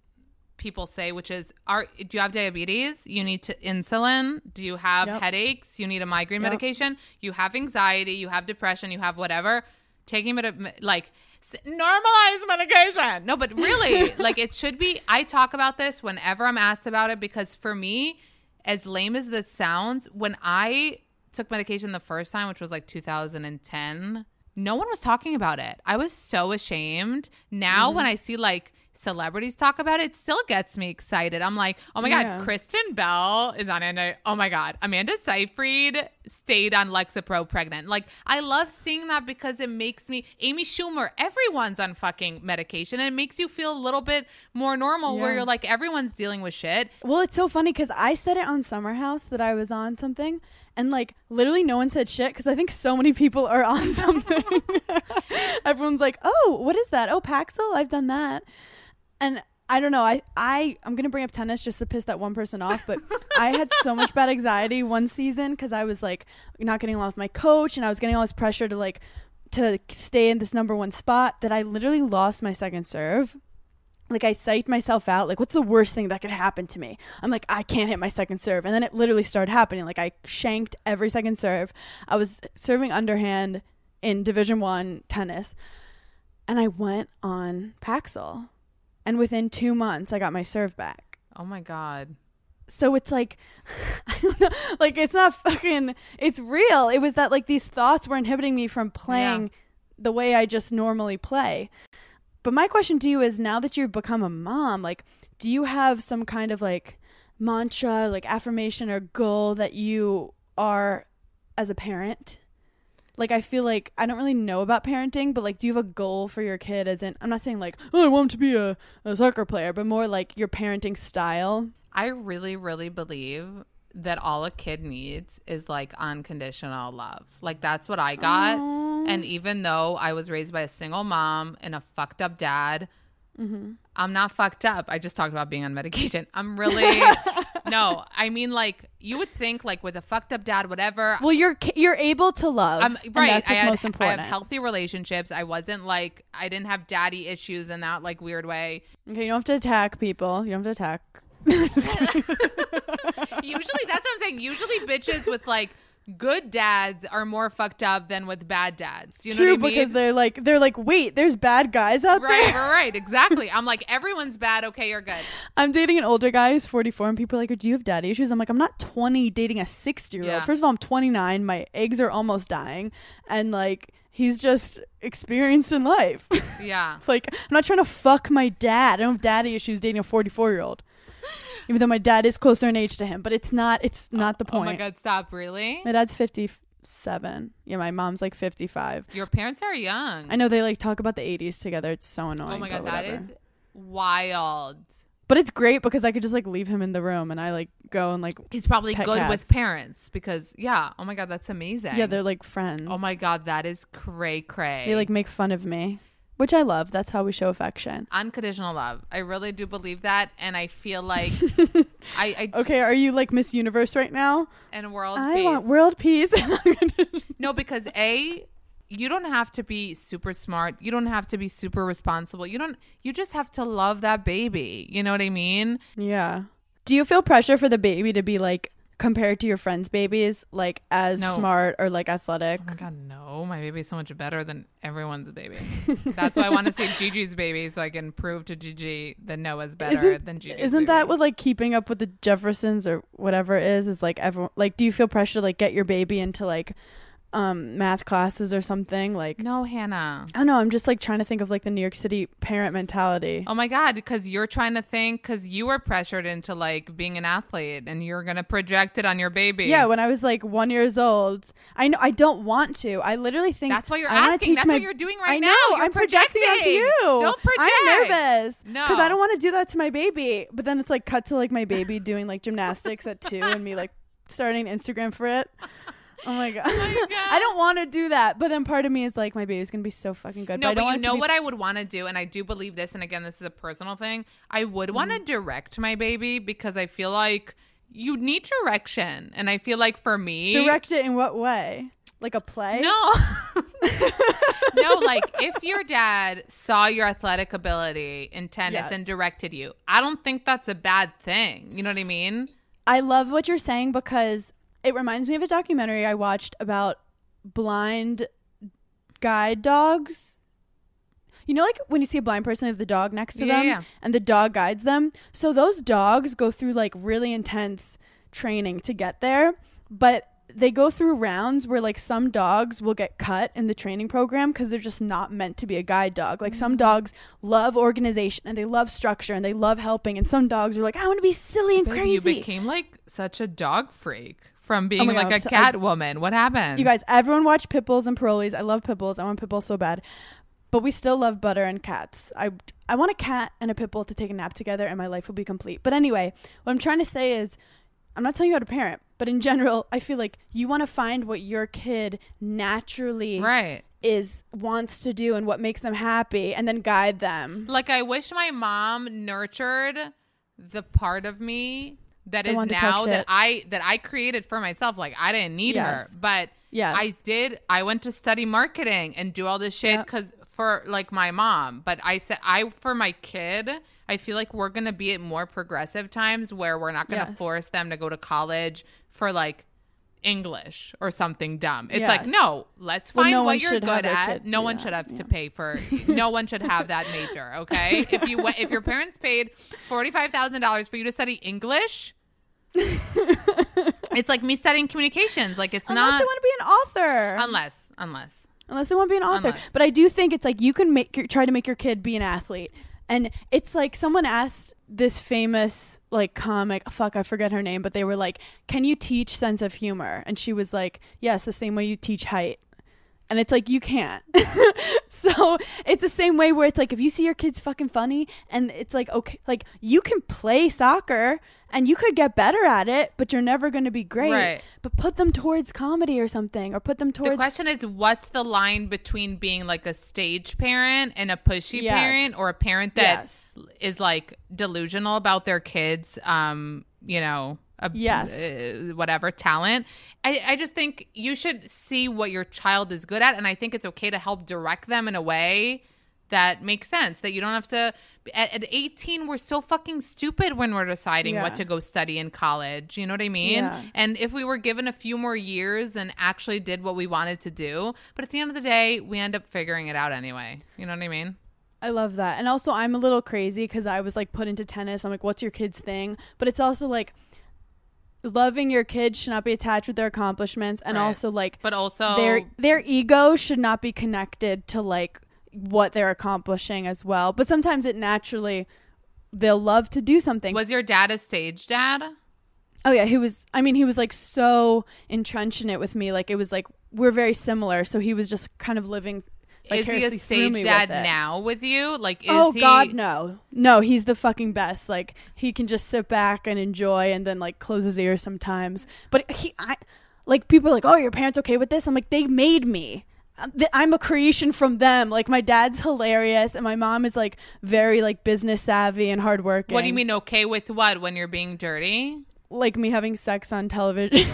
people say, which is, are, do you have diabetes? You need to insulin. Do you have yep. headaches? You need a migraine yep. medication. You have anxiety. You have depression. You have whatever. Taking it, like, normalize medication. No, but really, like, it should be. I talk about this whenever I'm asked about it because for me, as lame as that sounds, when I took medication the first time, which was like two thousand ten, no one was talking about it. I was so ashamed. Now mm-hmm. when I see like celebrities talk about it, it still gets me excited. I'm like, oh my yeah. God, Kristen Bell is on it. Oh my God, Amanda Seyfried stayed on Lexapro pregnant. Like, I love seeing that because it makes me, Amy Schumer, everyone's on fucking medication and it makes you feel a little bit more normal yeah. where you're like, everyone's dealing with shit. Well, it's so funny because I said it on Summer House that I was on something. And, like, literally no one said shit because I think so many people are on something. Everyone's like, oh, what is that? Oh, Paxil? I've done that. And I don't know. I, I, I'm going to bring up tennis just to piss that one person off. But I had so much bad anxiety one season because I was, like, not getting along with my coach. And I was getting all this pressure to, like, to stay in this number one spot that I literally lost my second serve. Like, I psyched myself out. Like, what's the worst thing that could happen to me? I'm like, I can't hit my second serve. And then it literally started happening. Like, I shanked every second serve. I was serving underhand in Division One tennis. And I went on Paxil. And within two months, I got my serve back. Oh, my God. So it's like, I don't know. Like, it's not fucking, it's real. It was that, like, these thoughts were inhibiting me from playing yeah. the way I just normally play. But my question to you is, now that you've become a mom, like, do you have some kind of like mantra, like affirmation or goal that you are as a parent? Like, I feel like I don't really know about parenting, but like, do you have a goal for your kid? As in, I'm not saying like, oh, I want him to be a, a soccer player, but more like your parenting style. I really, really believe that all a kid needs is like unconditional love. Like, that's what I got. Aww. And even though I was raised by a single mom and a fucked up dad, mm-hmm. I'm not fucked up. I just talked about being on medication. I'm really no. I mean, like, you would think like with a fucked up dad, whatever. Well, you're you're able to love. Um, right. And that's what's I had, most important. I have healthy relationships. I wasn't like I didn't have daddy issues in that like weird way. Okay, you don't have to attack people. You don't have to attack. Usually, that's what I'm saying. Usually, bitches with like good dads are more fucked up than with bad dads. You know True, what I mean? because they're like, they're like, wait, there's bad guys out right, there. right, right. Exactly. I'm like, everyone's bad. Okay, you're good. I'm dating an older guy who's forty-four, and people are like, do you have daddy issues? I'm like, I'm not twenty dating a sixty-year-old. Yeah. First of all, I'm twenty-nine. My eggs are almost dying. And like, he's just experienced in life. Yeah. Like, I'm not trying to fuck my dad. I don't have daddy issues dating a forty-four-year-old. Even though my dad is closer in age to him. But it's not, it's not the point. Oh my God, stop. Really? My dad's fifty-seven. Yeah, my mom's like fifty-five. Your parents are young. I know they like talk about the eighties together. It's so annoying. Oh my God, but that whatever. is wild. But it's great because I could just like leave him in the room and I like go and like, He's probably Pet good cats. with parents because, yeah. Oh my God, that's amazing. yeah, they're like friends. Oh my God, that is cray cray. They like make fun of me, which I love. That's how we show affection. Unconditional love. I really do believe that, and I feel like I, I Okay, are you like Miss Universe right now? and world I peace. want world peace. No, because a you don't have to be super smart. You don't have to be super responsible. You don't. You just have to love that baby. You know what I mean? Yeah. Do you feel pressure for the baby to be like compared to your friends' babies, like as No. smart or like athletic? Oh my God, no! My baby's so much better than everyone's baby. That's why I want to see Gigi's baby, so I can prove to Gigi that Noah's better Isn't, than Gigi's isn't baby. that what like keeping up with the Jeffersons or whatever it is? Is like everyone like? Do you feel pressure to like get your baby into like um math classes or something? Like No, Hannah. I don't know. I'm just like trying to think of like the New York City parent mentality. Oh my God, because you're trying to think, because you were pressured into like being an athlete and you're going to project it on your baby. Yeah, when I was like one years old, I know I don't want to. I literally think That's what you're I wanna asking. teach That's my- what you're doing right I now. know. You're I'm projecting onto projecting. you. Don't project. I'm nervous No. because I don't want to do that to my baby. But then it's like cut to like my baby doing like gymnastics at two and me like starting an Instagram for it. Oh my god. God. I don't want to do that. But then part of me is like, my baby's gonna be so fucking good. No, I but, don't you want it to know be- what I would want to do, and I do believe this, and again, this is a personal thing. I would want to direct my baby because I feel like you need direction, and I feel like for me, direct it in what way? Like a play? No. No, like if your dad saw your athletic ability in tennis Yes. and directed you, I don't think that's a bad thing. You know what I mean? I love what you're saying because it reminds me of a documentary I watched about blind guide dogs. You know, like when you see a blind person, they have the dog next to Yeah, them yeah. and the dog guides them. So those dogs go through like really intense training to get there, but they go through rounds where like some dogs will get cut in the training program because they're just not meant to be a guide dog. Like some dogs love organization and they love structure and they love helping, and some dogs are like, I want to be silly and Babe, crazy. you became like such a dog freak from being Oh my like God, a so cat I- woman. What happened? You guys, everyone watch Pitbulls and Parolees. I love Pitbulls. I want Pitbulls so bad. But we still love Butter and cats. I I want a cat and a Pitbull to take a nap together and my life will be complete. But anyway, what I'm trying to say is, I'm not telling you how to parent, but in general, I feel like you want to find what your kid naturally right. is wants to do and what makes them happy and then guide them. Like I wish my mom nurtured the part of me that The is one to now talk that shit. I that I created for myself. Like I didn't need Yes. her, but Yes. I did. I went to study marketing and do all this shit Yep. because for like my mom. But I said I for my kid, I feel like we're gonna be at more progressive times where we're not gonna Yes. force them to go to college for like English or something dumb. It's like Yes. no, let's Well, find no what one you're should have good their at. kid No do one that. should have to Yeah. pay for. No one should have that major. Okay, if you went, if your parents paid forty five thousand dollars for you to study English. It's like me studying communications. Like it's Unless not they want to be an author. unless unless Unless they want to be an author. Unless. But I do think it's like you can make your, try to make your kid be an athlete. And it's like someone asked this famous like comic, fuck, I forget her name, but they were like, can you teach sense of humor? And she was like, yes, the same way you teach height. And it's like, you can't. So it's the same way where it's like, if you see your kid's fucking funny and it's like, okay, like you can play soccer and you could get better at it, but you're never going to be great. Right. But put them towards comedy or something, or put them towards the question is what's the line between being like a stage parent and a pushy Yes. parent, or a parent that is Yes. like delusional about their kids um you know a, Yes. uh, whatever talent. I, I just think you should see what your child is good at, and I think it's okay to help direct them in a way that make sense, that you don't have to at, at eighteen we're so fucking stupid when we're deciding Yeah. what to go study in college, you know what I mean? Yeah. And if we were given a few more years and actually did what we wanted to do, but at the end of the day we end up figuring it out anyway, you know what I mean? I love that. And also I'm a little crazy because I was like put into tennis. I'm like, what's your kid's thing? But it's also like loving your kids should not be attached with their accomplishments, and Right. also like But also their their ego should not be connected to like what they're accomplishing as well. But sometimes it naturally, they'll love to do something. was your dad a stage dad? Oh yeah, he was, I mean, he was like so entrenched in it with me. Like it was like we're very similar, so he was just kind of living Is he a vicariously through stage me dad with it. now with you? Like, is Oh he? God, no, no, he's the fucking best. Like he can just sit back and enjoy, and then like close his ears sometimes. But he, I, like people are like, oh, your parents okay with this? I'm like, they made me. Um, th- I'm a creation from them. Like my dad's hilarious, and my mom is like very like business savvy and hardworking. What do you mean okay with what? When you're being dirty? Like me having sex on television.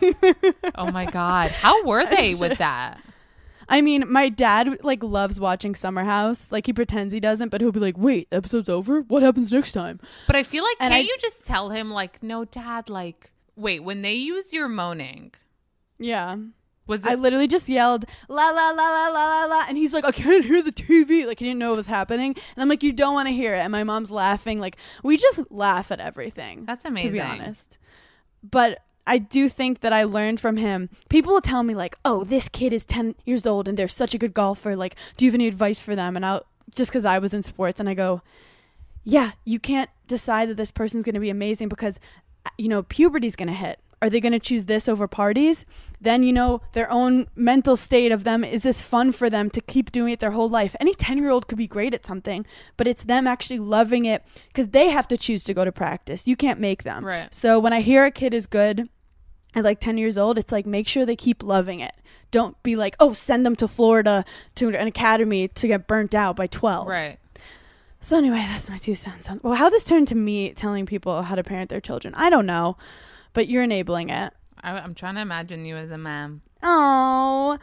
Oh my God, how were they with that? I mean, my dad like loves watching Summer House. Like he pretends he doesn't, but he'll be like, "Wait, the episode's over. What happens next time?" But I feel like And can't I- you just tell him like, no, Dad, like, wait, when they use your moaning, Yeah. was it? I literally just yelled la la la la la la la, and he's like, I can't hear the T V. Like he didn't know what was happening, and I'm like, you don't want to hear it. And my mom's laughing. Like we just laugh at everything. That's to amazing. be honest. But I do think that I learned from him. People will tell me like, oh, this kid is ten years old and they're such a good golfer. Like, do you have any advice for them? And I'll just because I was in sports, and I go, yeah, you can't decide that this person's going to be amazing because, you know, puberty's going to hit. Are they going to choose this over parties? Then, you know, their own mental state of them. Is this fun for them to keep doing it their whole life? Any ten-year-old could be great at something, but it's them actually loving it because they have to choose to go to practice. You can't make them. Right. So when I hear a kid is good at like ten years old, it's like make sure they keep loving it. Don't be like, oh, send them to Florida to an academy to get burnt out by twelve. Right. So anyway, that's my two cents on, well, how this turned to me telling people how to parent their children. I don't know, but you're enabling it. I, I'm trying to imagine you as a mom. Oh,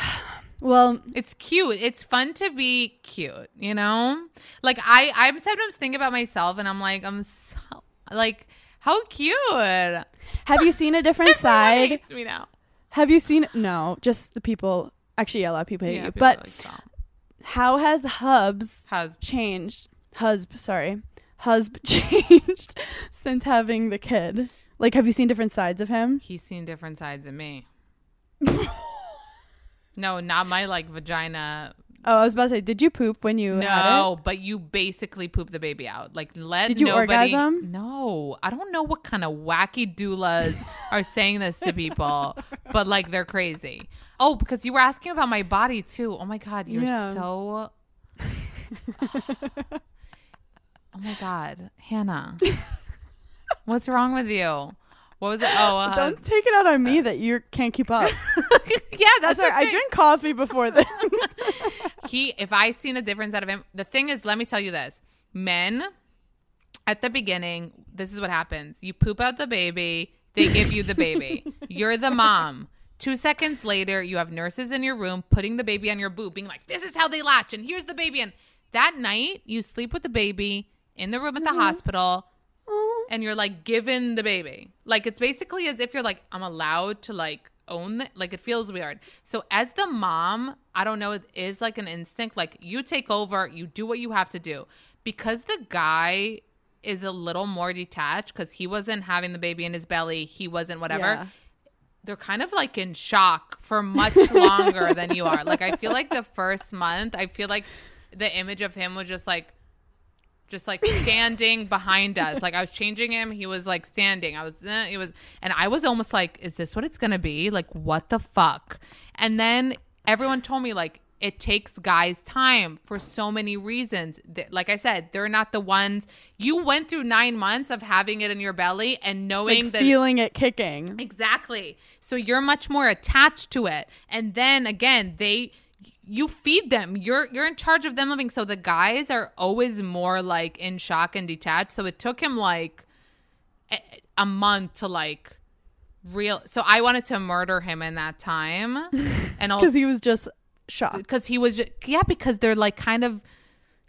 well, It's cute. It's fun to be cute, you know? Like, I, I sometimes think about myself and I'm like, I'm so, like, how cute. have you seen a different Everyone side? hates me now. Have you seen, no, just the people, actually a lot of people hate Yeah, you, people but are like, stop. how has Hubs How's changed? Husb, sorry. Husb changed since having the kid? Like, have you seen different sides of him? he's seen different sides of me? No, not my like vagina. Oh, I was about to say, did you poop when you had No, it? but you basically poop the baby out. Like, let Did you nobody. orgasm? No, I don't know what kind of wacky doulas are saying this to people, but like they're crazy. Oh, because you were asking about my body too. Oh my God, you're Yeah. so. Oh my God, Hannah, what's wrong with you? What was it? Oh, uh, Don't take it out on me that you can't keep up. yeah, that's Sorry, the I thing. drink coffee before this. He, if I seen a difference out of him, the thing is, let me tell you this: men at the beginning, this is what happens. You poop out the baby, they give you the baby. You're the mom. Two seconds later, you have nurses in your room putting the baby on your boob, being like, this is how they latch, and here's the baby. And that night, you sleep with the baby in the room at the hospital, and you're like given the baby. Like, it's basically as if you're like, I'm allowed to like own it. Like, it feels weird. So as the mom, I don't know, it is like an instinct. Like, you take over, you do what you have to do. Because the guy is a little more detached because he wasn't having the baby in his belly, he wasn't whatever. Yeah. They're kind of like in shock for much longer than you are. Like, I feel like the first month, I feel like the image of him was just like, just like standing behind us. Like, I was changing him. He was like standing. I was, eh, it was, and I was almost like, is this what it's going to be? Like, what the fuck? And then everyone told me like, it takes guys time for so many reasons. Th- Like I said, they're not the ones. You went through nine months of having it in your belly and knowing Like that. feeling it kicking. Exactly. So you're much more attached to it. And then again, they, you feed them. You're you're in charge of them living. So the guys are always more like in shock and detached. So it took him like a, a month to like real. So I wanted to murder him in that time. And also Because he was just shocked. because he was just, yeah, because they're like kind of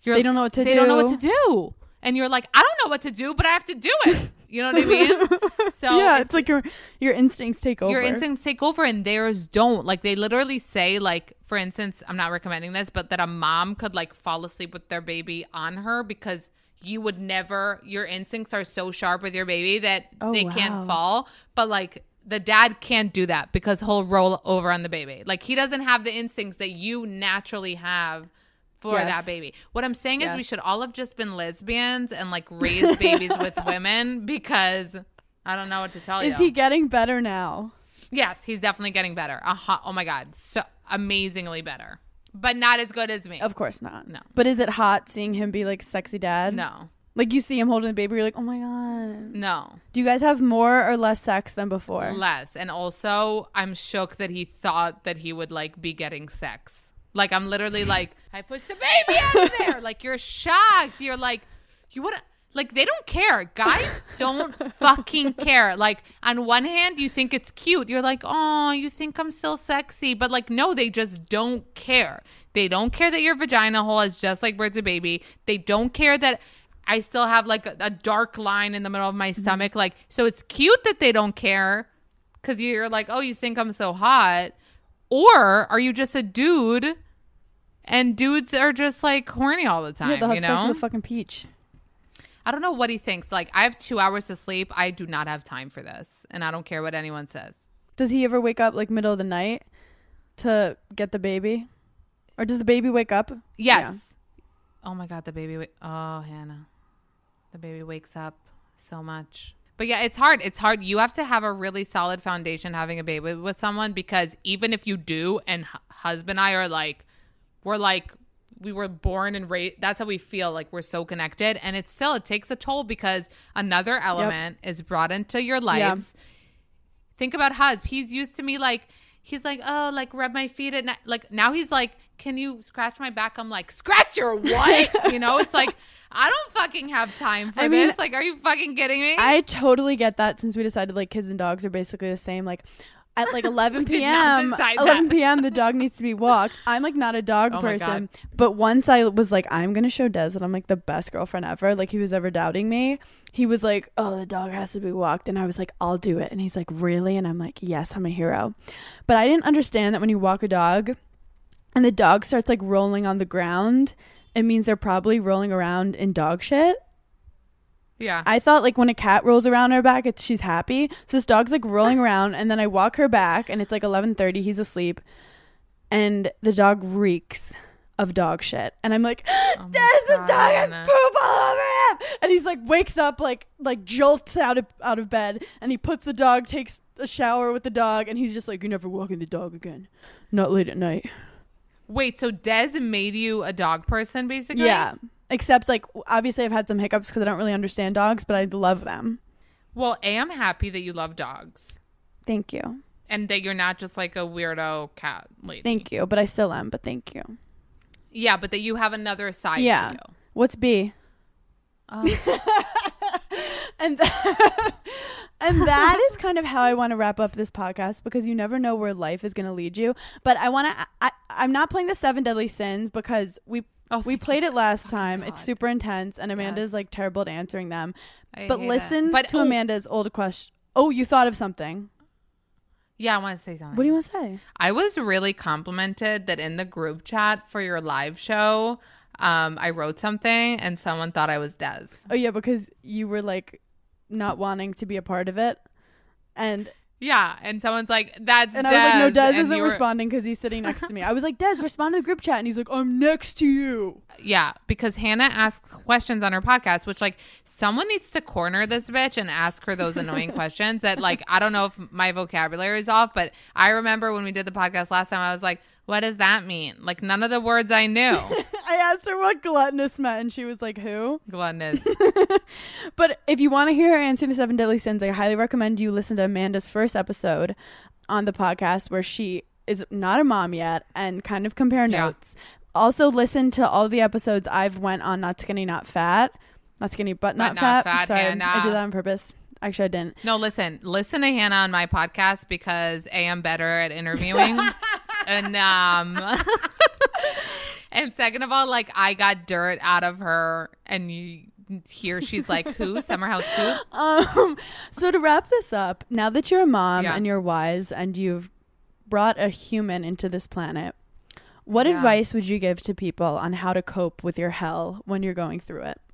You're, they don't know what to they do. They don't know what to do. And you're like, I don't know what to do, but I have to do it. You know what I mean? So yeah, it's, it's like your your instincts take over. Your instincts take over and theirs don't. Like they literally say, like, for instance, I'm not recommending this, but that a mom could like fall asleep with their baby on her because you would never, your instincts are so sharp with your baby that oh, they wow. can't fall. But like the dad can't do that because he'll roll over on the baby. Like he doesn't have the instincts that you naturally have for yes. that baby. What I'm saying yes. is we should all have just been lesbians and like raised babies with women because I don't know what to tell Is you. Is he getting better now? Yes, he's definitely getting better. Uh-huh. Oh my God. So amazingly better. But not as good as me. Of course not. No. But is it hot seeing him be like sexy dad? No. Like you see him holding the baby, you're like, oh my God. No. Do you guys have more or less sex than before? Less. And also I'm shook that he thought that he would like be getting sex. Like, I'm literally like, I pushed the baby out of there. Like, you're shocked. You're like, you would like, they don't care. Guys don't fucking care. Like, on one hand, you think it's cute. You're like, oh, you think I'm still sexy. But, like, no, they just don't care. They don't care that your vagina hole is just like Birds of Baby. They don't care that I still have, like, a, a dark line in the middle of my mm-hmm. stomach. Like, so it's cute that they don't care because you're like, oh, you think I'm so hot. Or are you just a dude and dudes are just like horny all the time? Yeah, they'll have you know? sex with a fucking peach. I don't know what he thinks. Like, I have two hours to sleep. I do not have time for this. And I don't care what anyone says. Does he ever wake up like middle of the night to get the baby? Or does the baby wake up? Yes. Yeah. Oh my God, the baby. Wa- oh, Hannah. The baby wakes up so much. But yeah, it's hard. It's hard. You have to have a really solid foundation having a baby with someone because even if you do, and h- husband and I are like, we're like, we were born and raised. That's how we feel. Like we're so connected. And it's still, it takes a toll because another element yep. is brought into your lives. Yeah. Think about Huz. He's used to me like, he's like, oh, like rub my feet at night. Like now he's like, can you scratch my back? I'm like, scratch your what? You know, it's like, I don't fucking have time for I mean, this. Like, are you fucking kidding me? I totally get that since we decided like kids and dogs are basically the same. Like at like eleven p.m. eleven p.m. the dog needs to be walked. I'm like not a dog oh person. But once I was like, I'm going to show Des that I'm like the best girlfriend ever. Like he was ever doubting me. He was like, oh, the dog has to be walked. And I was like, I'll do it. And he's like, really? And I'm like, yes, I'm a hero. But I didn't understand that when you walk a dog and the dog starts like rolling on the ground, it means they're probably rolling around in dog shit. Yeah. I thought like when a cat rolls around her back, it's she's happy. So this dog's like rolling around and then I walk her back and it's like eleven thirty. He's asleep and the dog reeks of dog shit. And I'm like, oh Des, the dog has poop all over him. And he's like wakes up like like jolts out of out of bed and he puts the dog, takes a shower with the dog and he's just like, you're never walking the dog again. Not late at night. Wait, so Des made you a dog person, basically? Yeah. Except, like, obviously I've had some hiccups because I don't really understand dogs, but I love them. Well, A, I'm happy that you love dogs. Thank you. And that you're not just, like, a weirdo cat lady. Thank you. But I still am, but thank you. Yeah, but that you have another side yeah. to you. What's B? Oh. and that, and that is kind of how I want to wrap up this podcast because you never know where life is going to lead you. But I want to I I'm not playing the Seven Deadly Sins because we oh, we played you. it last time. Oh it's super intense and Amanda's yes. like terrible at answering them. I but listen but, to oh. Amanda's old question. Oh, you thought of something. Yeah, I want to say something. What do you want to say? I was really complimented that in the group chat for your live show, Um, I wrote something and someone thought I was Des. Oh yeah, because you were like not wanting to be a part of it, and yeah, and someone's like, "That's." And Des. I was like, "No, Des and isn't were- responding because he's sitting next to me." I was like, "Des, respond to the group chat," and he's like, "I'm next to you." Yeah, because Hannah asks questions on her podcast, which like someone needs to corner this bitch and ask her those annoying questions that like I don't know if my vocabulary is off, but I remember when we did the podcast last time, I was like, what does that mean? Like none of the words I knew. I asked her what gluttonous meant and she was like, who? Gluttonous. But if you want to hear her answering the seven deadly sins, I highly recommend you listen to Amanda's first episode on the podcast where she is not a mom yet and kind of compare yeah. notes. Also listen to all the episodes I've went on Not Skinny Not Fat. Not skinny but not, but fat. not fat. Sorry, Hannah. I did that on purpose. Actually, I didn't. No, listen. Listen to Hannah on my podcast because A, I'm better at interviewing. and um And second of all, like I got dirt out of her, and you hear she's like, who? Summer House who? Um, so to wrap this up, now that you're a mom Yeah. and you're wise and you've brought a human into this planet, what Yeah. advice would you give to people on how to cope with your hell when you're going through it?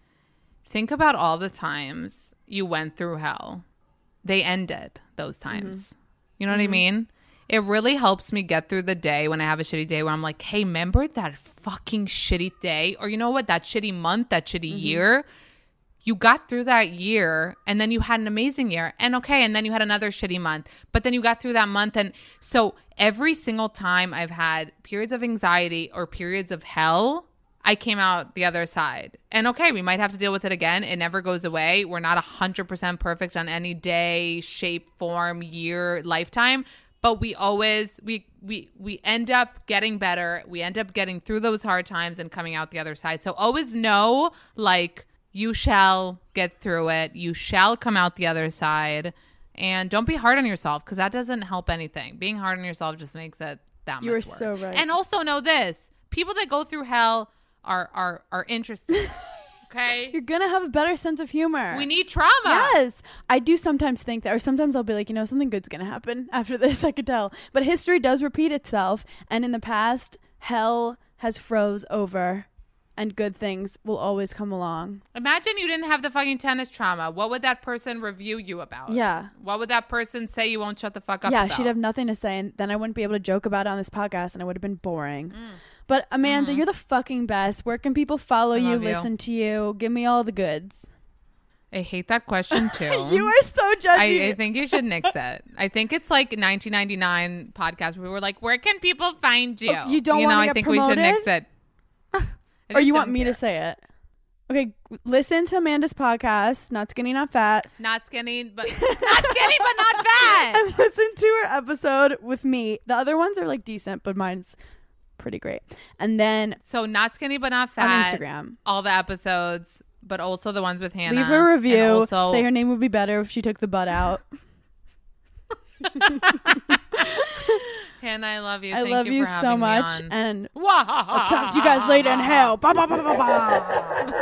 Think about all the times you went through hell. They ended those times. Mm-hmm. You know what I mean? It really helps me get through the day when I have a shitty day where I'm like, hey, remember that fucking shitty day? Or you know what? That shitty month, that shitty Mm-hmm. year. You got through that year and then you had an amazing year. And okay, and then you had another shitty month. But then you got through that month. And so every single time I've had periods of anxiety or periods of hell, I came out the other side. And okay, we might have to deal with it again. It never goes away. We're not one hundred percent perfect on any day, shape, form, year, lifetime. But we always, we we we end up getting better. We end up getting through those hard times and coming out the other side. So always know, like, you shall get through it. You shall come out the other side. And don't be hard on yourself, because that doesn't help anything. Being hard on yourself just makes it that You are much worse. so right. And also know this. People that go through hell are are are interesting. Okay? You're going to have a better sense of humor. We need trauma. Yes. I do sometimes think that, or sometimes I'll be like, you know, something good's going to happen after this. I could tell. But history does repeat itself. And in the past, hell has froze over and good things will always come along. Imagine you didn't have the fucking tennis trauma. What would that person review you about? Yeah. What would that person say you won't shut the fuck up Yeah, about? she'd have nothing to say. And then I wouldn't be able to joke about it on this podcast and it would have been boring. Mm. But Amanda, you're the fucking best. Where can people follow I you, love you. listen to you? Give me all the goods. I hate that question too. You are so judgy. I, I think you should nix it. I think it's like nineteen ninety-nine podcast where we were like, where can people find you? Oh, you don't you know, wanna I get think we should promoted? nix it. I Or just you want don't me care. to say it? Okay, listen to Amanda's podcast, Not Skinny, Not Fat. Not skinny, but not skinny, but not fat. And listen to her episode with me. The other ones are like decent, but mine's pretty great. And then So not skinny, but not on fat. Instagram, All the episodes, but also the ones with Hannah. leave her a And review. also, Say her name would be better if she took the butt out. Hannah, I love you. I Thank love you, you for so having me much. on. And I'll I'll talk to you guys later in hell. Ba, ba, ba, ba, ba.